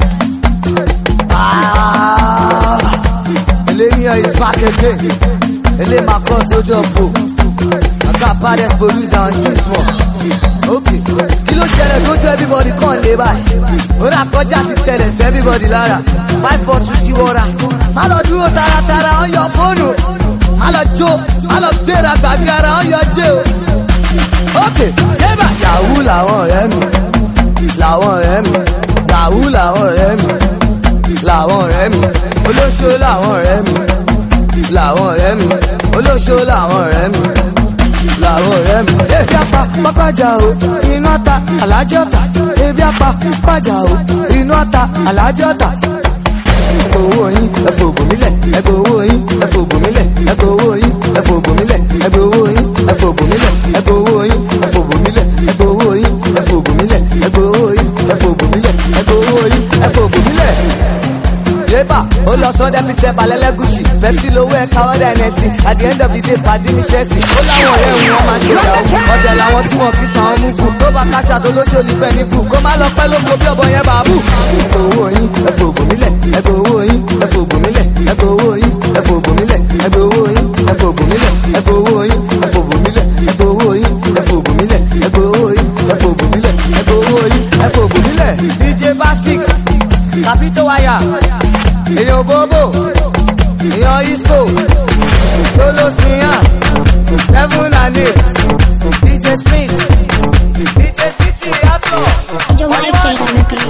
that? Millennial is back again. Ele my cause Ojo Pro. I got baddest producer on this one. Okay. Kilo ṣẹlẹ̀ go to everybody come lay by. Oda kọjá ti tẹ̀lẹ̀ sí everybody lára. 5-4-2 ti wọra. Má lọ dúró taratara on your phone o. Má lọ jó, má lọ gbéra gbàgbé ara on your jé o. Okay. Yẹ́bà. Yahoo làwọn ọ̀rẹ́ mi. Làwọn ọ̀rẹ́ mi. Yahoo làwọn ọ̀rẹ́ mi. Làwọn ọ̀rẹ́ mi. Olóṣó làwọn ọ̀rẹ́ mi. Làwọn ọ̀rẹ́ mi. Olóṣó làwọn ọ̀rẹ́ mi. Làwọn ọ̀rẹ́ mi. Ebi apá pápájà o, inú ọ̀tá alájọ́ ọ̀tá. Ebi apá pápájà o, inú ọ̀tá alájọ́ ọ̀tá. Ẹgbẹ́ owó yín, ẹ̀fọ́ ògùn mílẹ̀. Ẹgbẹ́ owó yín, ẹ̀fọ́ ògùn mílẹ̀. Ẹgbẹ́ owó yín, ẹ̀fọ́ ògùn mílẹ̀. Ẹgbẹ́ owó yín, ẹ̀fọ́ ògùn mílẹ̀. Ẹgbẹ́ owó yín, ẹ̀fọ́ ògùn mílẹ̀. Ẹgbẹ́ owó yín, ẹ̀fọ́ ògùn mílẹ̀. Ẹgbẹ́ owó yín, ẹ̀fọ́ ògùn mílẹ̀. Ẹgbẹ́ owó yín, ẹ̀fọ́ ògùn mílẹ̀. Yébà, ó lọ sọ́dẹ̀ fi ṣẹ́ balẹ̀lẹ́gùsì. Pepsi lówó ẹ̀ka ọ̀dà ẹ̀nẹ́sì. At the end of the day, pàdé ní Chelsea. Ó láwọn ọ̀rẹ́ òun wọn máa ṣe ìyàwó. Ọ̀dẹ̀ làwọn tí wọ́n fi san ọmú kù. Tó bá káṣà tó lóṣù olùgbẹ́ ní kù. Kó má lọ pẹ́ lóko bí ọ̀bọ yẹn bá bù. Ẹgbẹ́ owó yín, ẹ̀fọ́ ògùn mílẹ̀. Ẹgbẹ́ owó yín, ẹ̀fọ́ ògùn mílẹ̀. Ẹgbẹ́ owó yín, ẹ̀fọ́ ògùn mílẹ̀. Ẹgbẹ́ owó yín, ẹ̀fọ́ ògùn mílẹ̀. Ẹgbẹ́ owó yín, ẹ̀fọ́ ògùn mílẹ̀. Ẹgbẹ́ owó yín, ẹ̀fọ́ ògùn mílẹ̀. Ẹgbẹ́ owó yín, ẹ̀fọ́ ògùn mílẹ̀. Ẹgbẹ́ owó yín, ẹ̀fọ́ ògùn mílẹ̀. DJ Bastic, Capito Waya. Èèyàn bóbó, èèyàn Isco, Solo Siyan, 7 and 8, DJ Smith, DJ City Afro. Your wife played on the beat.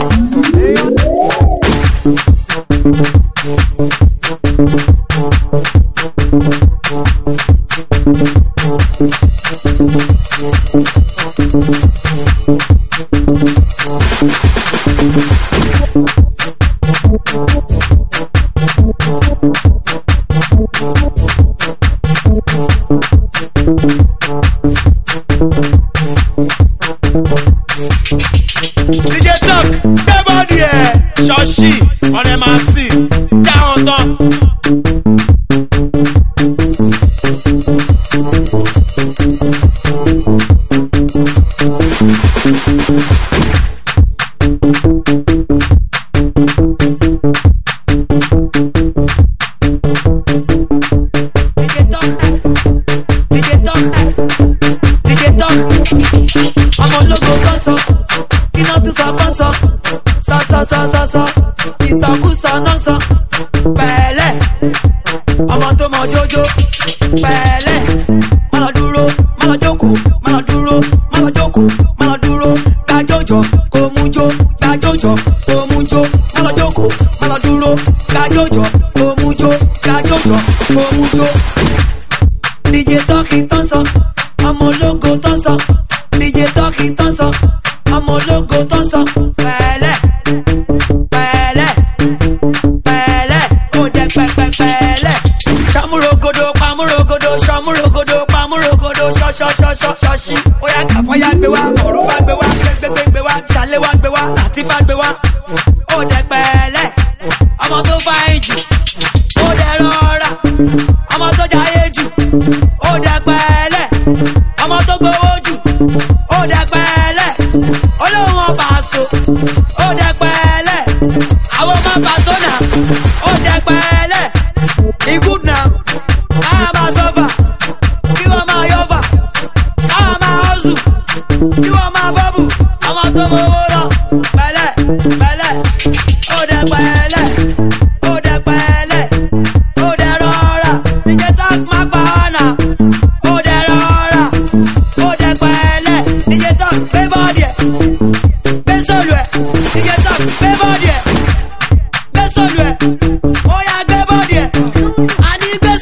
DJ Tuck, everybody here, Shoshi, on MRC, down top. DJ Talkie Tansan, I'm a logo Tansan. DJ Talkie Tansan, I'm a logo Tansan. Pele, pele, pele, ode pepe pele. Shamurogodo, pamurogodo, shamurogodo, pamurogodo, shoshi. Oya kapoya gbewa, orufa gbewa, gbewa, chalewa gbewa, latifa gbewa. Ode pele, ọmọ tó fa ìjù, ode rọra, ọmọ tó jayé jù. Ó dẹ pẹ́lẹ́, ọmọ tó gbowó jù. Ó dẹ pẹ́lẹ́, olóhùn ọba àṣọ. Ó dẹ pẹ́lẹ́, àwọn ọmọ bàtọ́ náà. Ó dẹ pẹ́lẹ́, ikú náà. Káà máa sọ́fà, kí wọ́n máa yọ̀fà. Káà máa hustle, kí wọ́n máa bọ́bù. Ọmọ tó gbowó lọ, pẹ́lẹ́, pẹ́lẹ́. Ó dẹ pẹ́lẹ́, ó dẹ pẹ́lẹ́. Ó dẹ rọra, DJ Talk máa pa ọ̀nà. Ó dẹ rọra, ó dẹ pẹ́lẹ́. DJ Talk gbé bọ́ọ̀dì ẹ̀, gbé sólù ẹ̀. DJ Talk gbé bọ́ọ̀dì ẹ̀, gbé sólù ẹ̀. Ó yá gbé bọ́ọ̀dì ẹ̀, àní gbé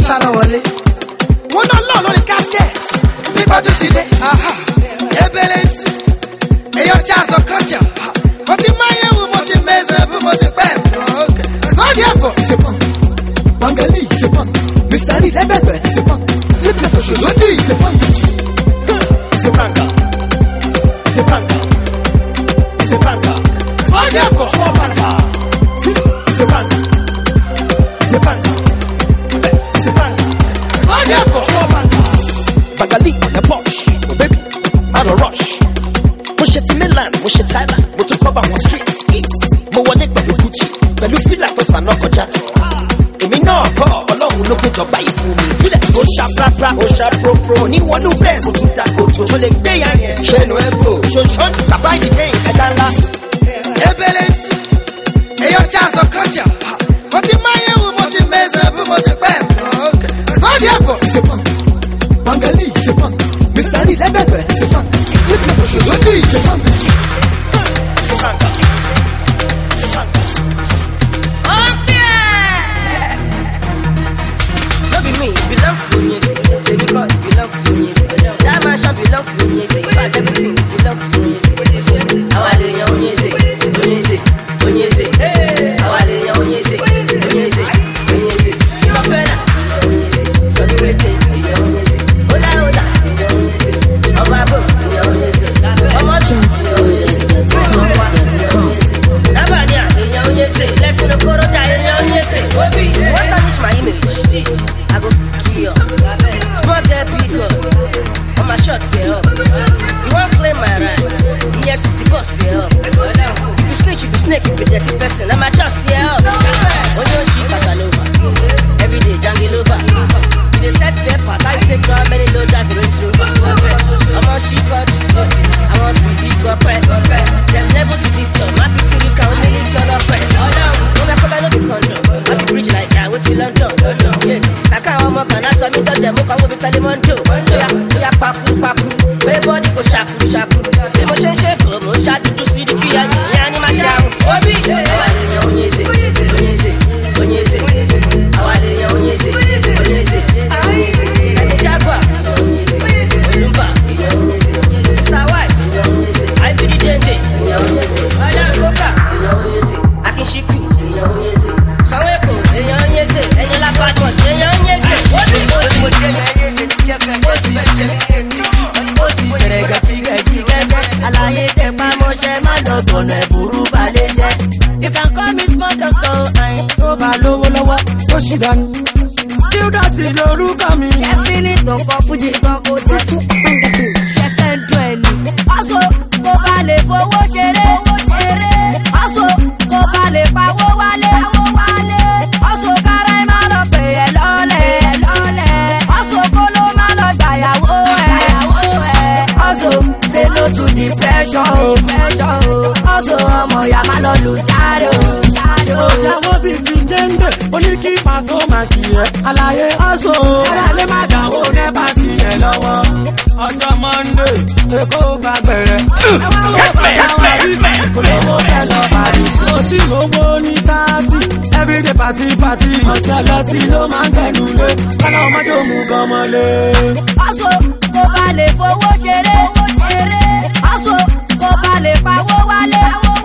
ṣàrọ̀ wọlé. Wọ́n náà lọ lórí casket. Nígbà tó ti dé. Ebele èyàn jazz ọkọjà. Mo ti máa yẹ wo mo ti mẹ́sẹ̀ bí mo ti pẹ́. Sọ́ọ́dì ẹ̀fọ́. Bangali c'est pas. Mr. Lee lẹ́gbẹ̀gbẹ̀ c'est pas. Flip les òṣèlú ní c'est pas. C'est Branca. C'est Branca. C'est Branca. Sọ́ọ́dì ẹ̀fọ́. C'est Branca. C'est Branca. C'est Branca. C'est Branca. Sọ́ọ́dì ẹ̀fọ́. C'est Branca. Bangali on a Porsche. Oh baby, out of rush. Mo ṣe ti Milan, mo ṣe Thailand, mo tún cover one street. Mo wọlé pẹ̀lú Gucci, pẹ̀lú fìlà tó fànà kọjá. Èmi náà kọ́ ọlọ́run ló péjọba ìfún mi. Fílẹ̀ ó ṣá prapra, ó ṣá propro. Oníwọ̀nú bẹ́ẹ̀ mo tún dá koto. Mo lè gbé yan yẹn. Ṣẹ́nu ẹ̀bù, ṣoṣọ́ bàbá ìdílé ẹ̀dá ńlá. Ebele èyàn jazz ọkọjà. Mo ti máa yẹ wo mo ti mẹ́sẹ̀ bí mo ti pẹ́. Sọ́ọ́dì ẹ̀fọ́. Bangali c'est pas. Mr. Lee lẹ́gbẹ̀gbẹ̀ c'est pas. Flip les òṣèlú ní c'est pas. C'est Branca. C'est Branca. No be me, it belongs to music. Say because it belongs to music. That mansion belongs to music. But everything belongs to music. Awale ya music, music, music. Awale ya music, music, music. Papela, music. So the breaking, ya music. Ola ola, ya music. Obabo, ya music. Omochi, ya music. Nabania, ya music. Let's go koro da ya music. Obi, what tarnish my image? I go kill. Small girl pick up. On my shots here up. You won't claim my rights. Yes, it's boss here up. You be snitch, you be snake, you be dirty person. I'm a dust here up. On your shit, Casanova. Every day, jungle over. You the sex paper, I take how many loaders range over. I'm on shit, cut. I want to be quick. There's never to this job. My picture, you can't really cut up. Oh no, don't I come out of the condom? I be preaching like that, what's in London? Yeah, Kaka ọmọ kan náà sọ mí dọ́jẹ̀ mú kan wọ́n fi tẹ́lẹ̀ mọ́ńdò. Bóyá paku, pé bọ́ọ̀dì kò ṣàkú. Bí mo ṣe ń ṣe kò mò ń ṣàdúdú sí ní kíyà ìyá ni máa ṣe àwọn. Obi! Àwa lè yan onyeze. Àwa lè yan onyeze. Ẹni Jaguar, Olúmbà, Mr. White, IBD Dende, Ọ̀dà Kókà, Akínsíkù, Sanwó Èkó, èèyàn onyeze, ẹni Lápájọ́s, èèyàn onyeze. Mo jẹ́ onyeze ní kẹfẹ́, mo ti bẹ̀rẹ̀ gẹ̀ẹ́gẹ́. Àlàyé tẹ̀ pa mọ́ṣẹ́ má lọ gbọ̀nà ẹ̀bùrú balẹ̀ jẹ́. You can call me small doctor, tó bá lówó lọ́wọ́, ó ṣì dání. Kíúdọ̀sì lorúkọ mi. Ẹ̀sìn ní tòǹkọ̀ fújì kan kò jẹ́. Ṣẹ̀ṣẹ̀ ń dún ẹni. Ọ̀ṣọ́ kò bá lè fowó ṣeré. Ọ̀ṣọ́ kò bá lè pawó wálé. Ọ̀ṣọ́ kára ẹ̀ máa lọ pè é lọ́lẹ̀. Ọ̀ṣọ́ kó ló máa lọ gbàyàwó ẹ̀. Ọ̀ṣọ́ say no to depression. Ọ̀ṣọ́ ọmọ ìyá máa lọ lù sáré o. Òjàwó bíi ti Dende, oníkì pàṣọ máa kì í ẹ́. Àlàyé ọ̀ṣọ́, aláàlẹ́ máa dàwó nẹ́bà sí ẹ lọ́wọ́. Ọjọ́ Monday, Èkó bá gbẹ̀rẹ̀. Ẹ̀wọ̀n wo bàtà wà rí sí, kò lówó fẹ́ lọ parí. Mo ti owó ní 30, everyday party. Ọtí ọlọ́tí ló máa ń tẹnu lé, kọ́lá ọmọdé òmù gan mọ́lé. Ọ̀ṣọ́ kò bá lè fowó ṣeré. Ọ̀ṣọ́ kò bá lè pawó wálé.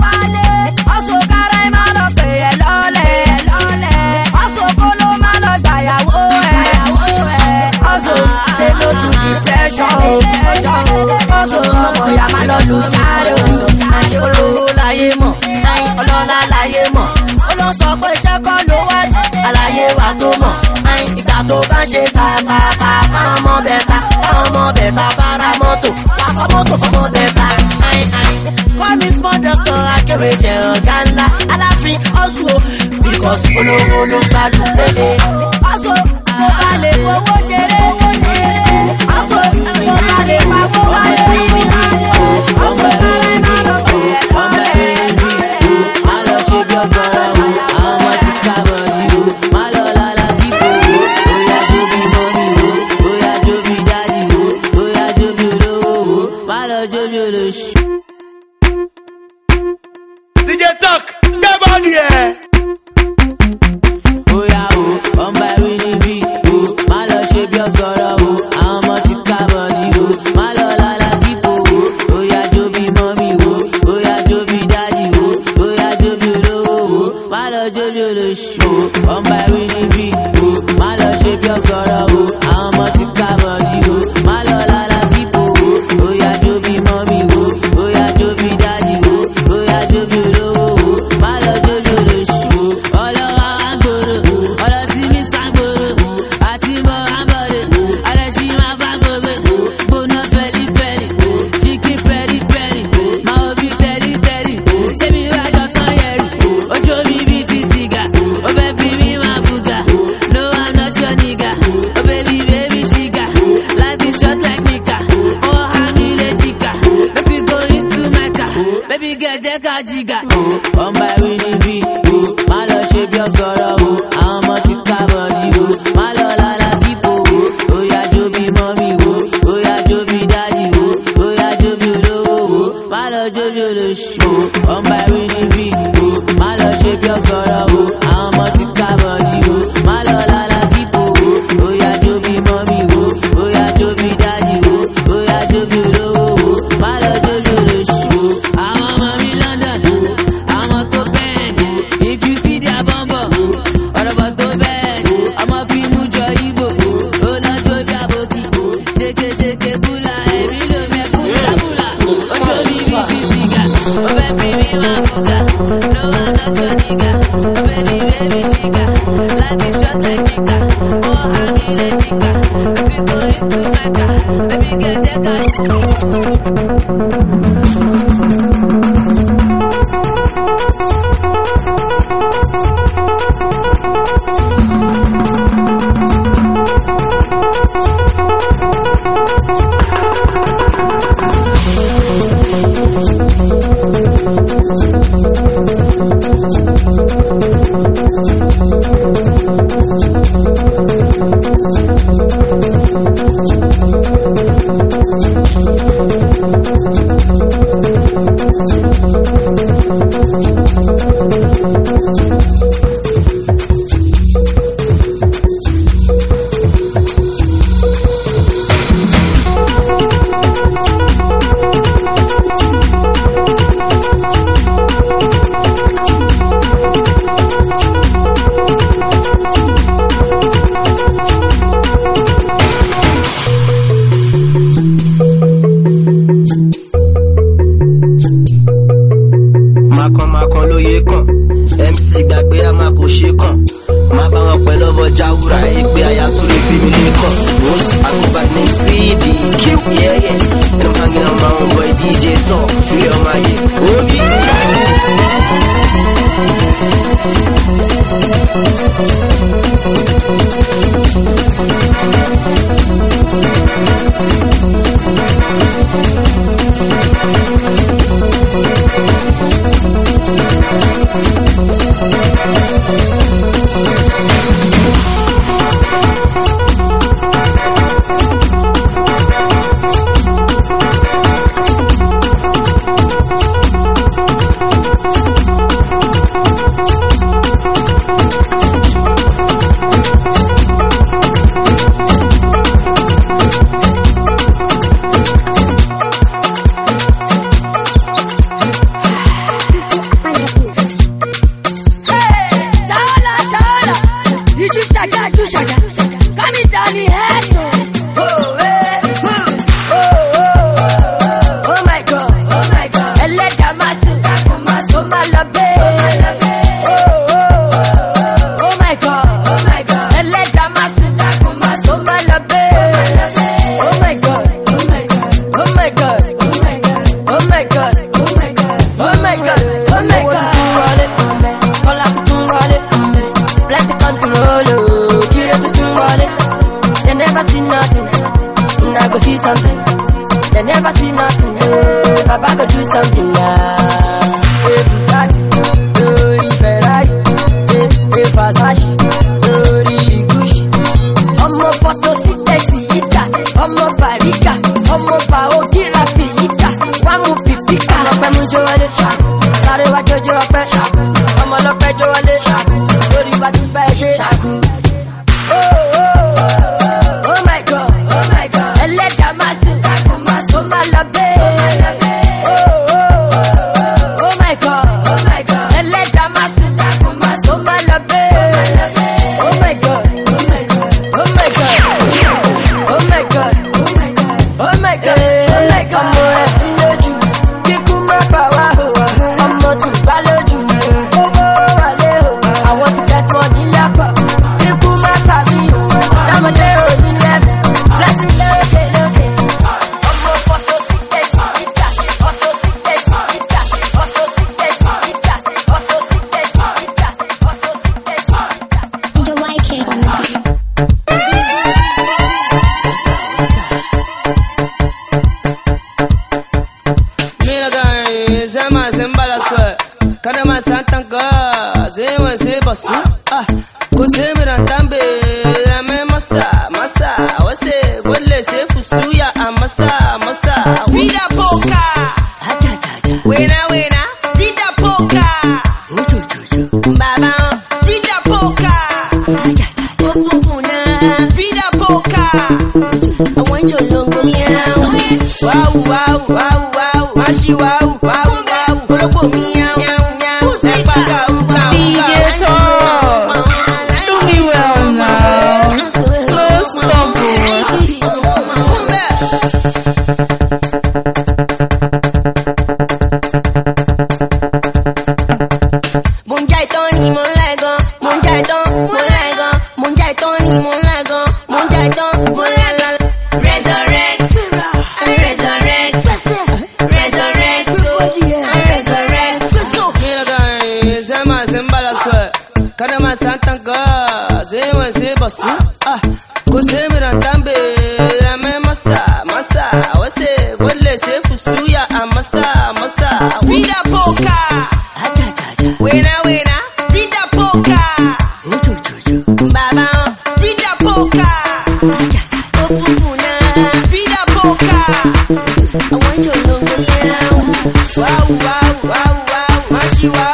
Ọ̀ṣọ́ kára ẹ̀ máa lọ pè é lọ́lẹ̀. Ọ̀ṣọ́ kó ló máa lọ gbàyàwó ẹ̀. Ọ̀ṣọ́ say no to depression. Ọ̀ṣọ́ ọmọ ìyá máa lọ lù sáré o. Olówó láyé mọ̀, ọlọ́lá láyé mọ̀. Ó lọ sọ pé iṣẹ́ kọ́ ló wá jẹ́. Àlàyé wa tó mọ̀, ìgbà tó bá ṣe sàfàfà fáwọn ọmọ bẹ̀ta bára mọ́tò. Wàá fọ́ fọmọ bẹ̀ta. Call me small doctor, Akéwì jẹ́ ọ̀gá ńlá. Aláàfin ọ̀ṣun o, because olówó ló gbádùn lélẹ̀. Ọ̀ṣọ́ kò bá lè fowó ṣeré. Ọ̀ṣọ́ kò bá lè pawó wálé. Ọ̀ṣọ́ kára ẹ̀ máa lọ pè é lọ́lẹ̀. Má lọ ṣe bí ọgbọ̀nra wo, àwọn ọmọ ti ká bọ̀dì wo. Má lọ lálá kíkó wo, bóyá jó bí mọ́mí wo, bóyá jó bí dádì wo, bóyá jó bí olówó wo. Má lọ jó bí olóṣù. DJ Talk, gbé bọ́ọ̀dì ẹ̀. Bóyá o, ọmọ Life is short like Nika. Oh, I need a Nika. If you go into my car, baby girl, take Mon jai ton ni mon lai gan, mon jai ton, mon say one say boss. Go say me don't tambe. I'm a massa. What say? What let's say fusuya and massa. Vida poca. Buena. Vida poca. Baba. Vida poca. Vida poca. I want your number now. Wow. Mashi wow.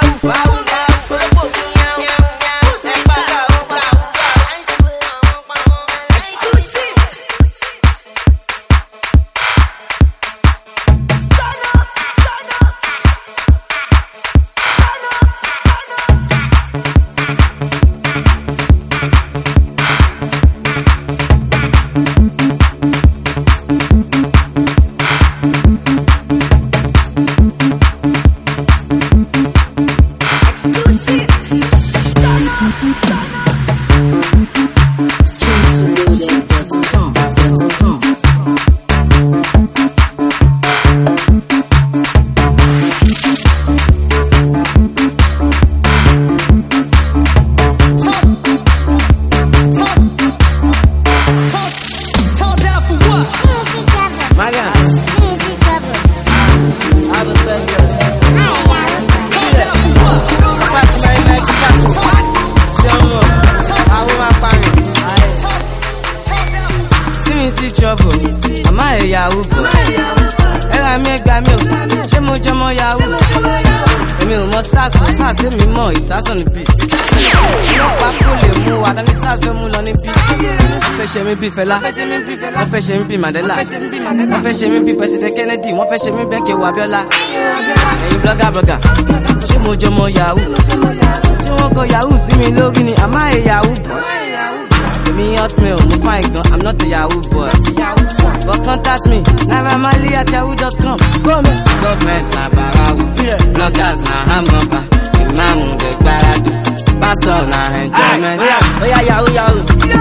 Sass on the beat. No pakule mu wa tani sass mu lo ni beat. Wọ́n fẹ́ ṣe mí bí Fẹlá, wọ́n fẹ́ ṣe mí bí Mandela, wọ́n fẹ́ ṣe mí bí President Kennedy, wọ́n fẹ́ ṣe mí bí Kewa Abiola. Ẹ̀yin blogger, ṣé mo jọ mọ Yahoo? Ṣé wọ́n kọ Yahoo sí mi lórí ni? Am I a Yahoo boy? Me hotmail, mo fine gan, I'm not a Yahoo boy. But contact me, nairamarley@yahoo.com. Government na barawu, bloggers na hamgamba. Imamu de gbaradu, pastor na enjoyment. Oya Yahoo.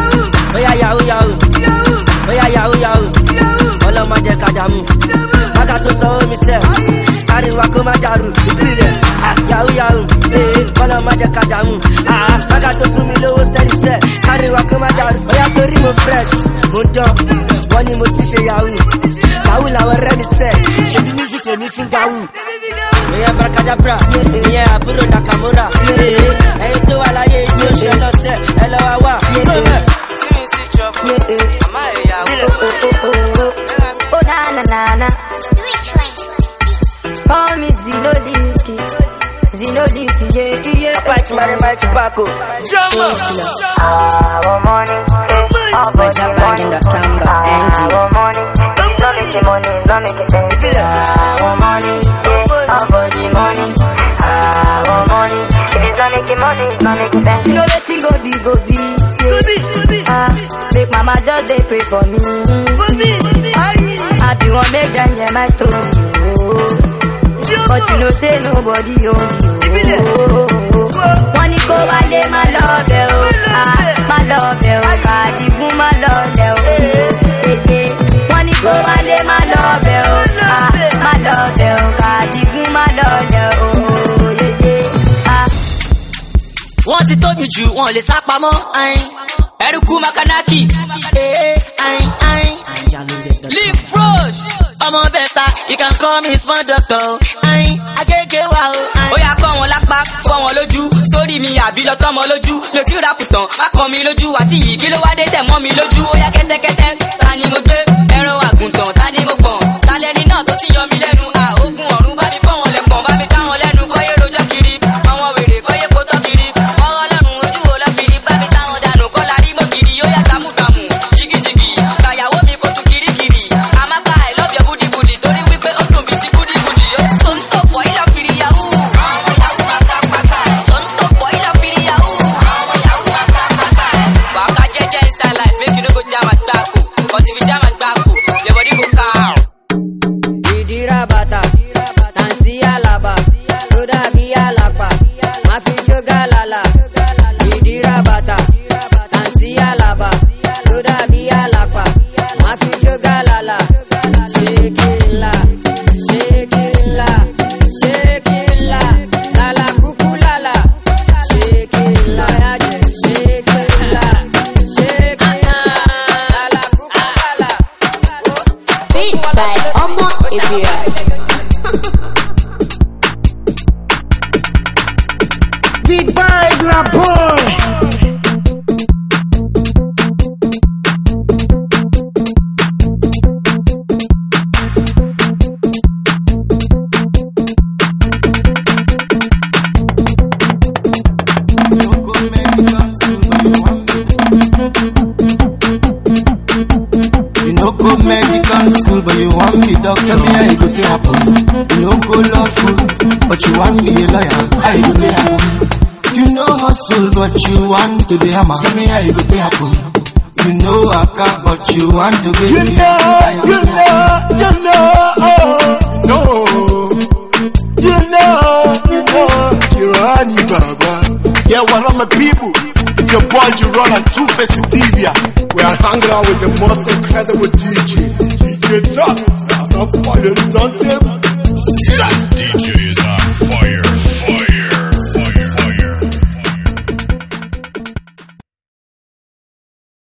Ọlọ́mọ jẹ́ kájàmú. Mága tó sọ omi sẹ́, káríwá kó má dàrú. Ìbílẹ̀ Yahoo. Ọlọ́mọ jẹ́ kájàmú. Mága tó fún mi lówó steady sẹ́, káríwá kó má dàrú. Oya torí mo fresh, mo dán, wọ́n ní mo ti ṣe Yahoo. Yahoo làwọn rẹ́ mi sẹ́, ṣebí music lèmi fi ń gawú. Oya Brakadabra, ìyẹn àbúrò Nakamura. Ẹyin tó wà láyé ìjọ ṣe lọ́sẹ̀, ẹ lọ́wọ́ wà. Oh na. Call me Zinodiski, yeah. Apache Mari Chupaco. Jumbo. Our money, our money. Our money, you know letting go be. Make mama just they pray for me. I be one make them hear my story. But you know say nobody only. Money go wale my love my love Kadigun my love Money go wale my love Kadigun my love. Wọ́n ti tóbi jù wọ́n lè sá pamọ́ ẹrùkú makanaki Leaf Frosh ọmọ bẹ́ta you can call me small doctor agége wa o. Ó yá kọ́ wọn lápá fọ́ wọn lójú sítórì mi àbí lọ́tọ́ mọ́ lójú mi ò tí rápù tán má kọ́ mi lójú àti yìí kí ló wá dé tẹ̀ mọ́ mi lójú. Ó yá kẹ́tẹ́kẹ́tẹ́ ta ni mo gbé ẹran àgùntàn ta ni mo gbọ̀n ta lẹni náà tó ti yọ mi lẹ́nu ogun ọ̀run bá mi fọ́ wọn lẹ́pọ̀n bá mi dá wọn lẹ́nu kọ́yé rojọ́ kiri àwọn wèrè kọ́yé kótó kiri ọwọ́ lọ́run ojú wo lọ́ fi ní bá mi táwọn dànù kọ́ la rí mọ́ kiri ó yá gbàmúgbàmù jìgìjìgì gbàyàwó mi kò sùn kirikiri àmàkà ẹ̀ lọ́bẹ̀ búdibúdi torí wípé ó dùn bí ti búdibúdi ó sùn tó pọ̀ ìlà fìrí yahoo àwọn yahoo àkàpàkà sùn tó pọ̀ ìlà fìrí yahoo àwọn yahoo àkàpàkà wàá ká jẹ́jẹ́ inside life make you no go jam àgbákò cause if you jam àgbákò You no go medical school, but you want me doctor. Tell me how you go to happen. You no go law school, but you want me a lawyer. How you go to happen? You know hustle, but you want to the hammer. Tell me how you go to happen. You know I can't, but you want to be. You know, Kirani Baba. Yeah, one of my people. It's your boy Jerron and Two-Face Divya. We are hanging out with the most incredible DJ. DJ Top. I'm not part of the turntable. That's DJ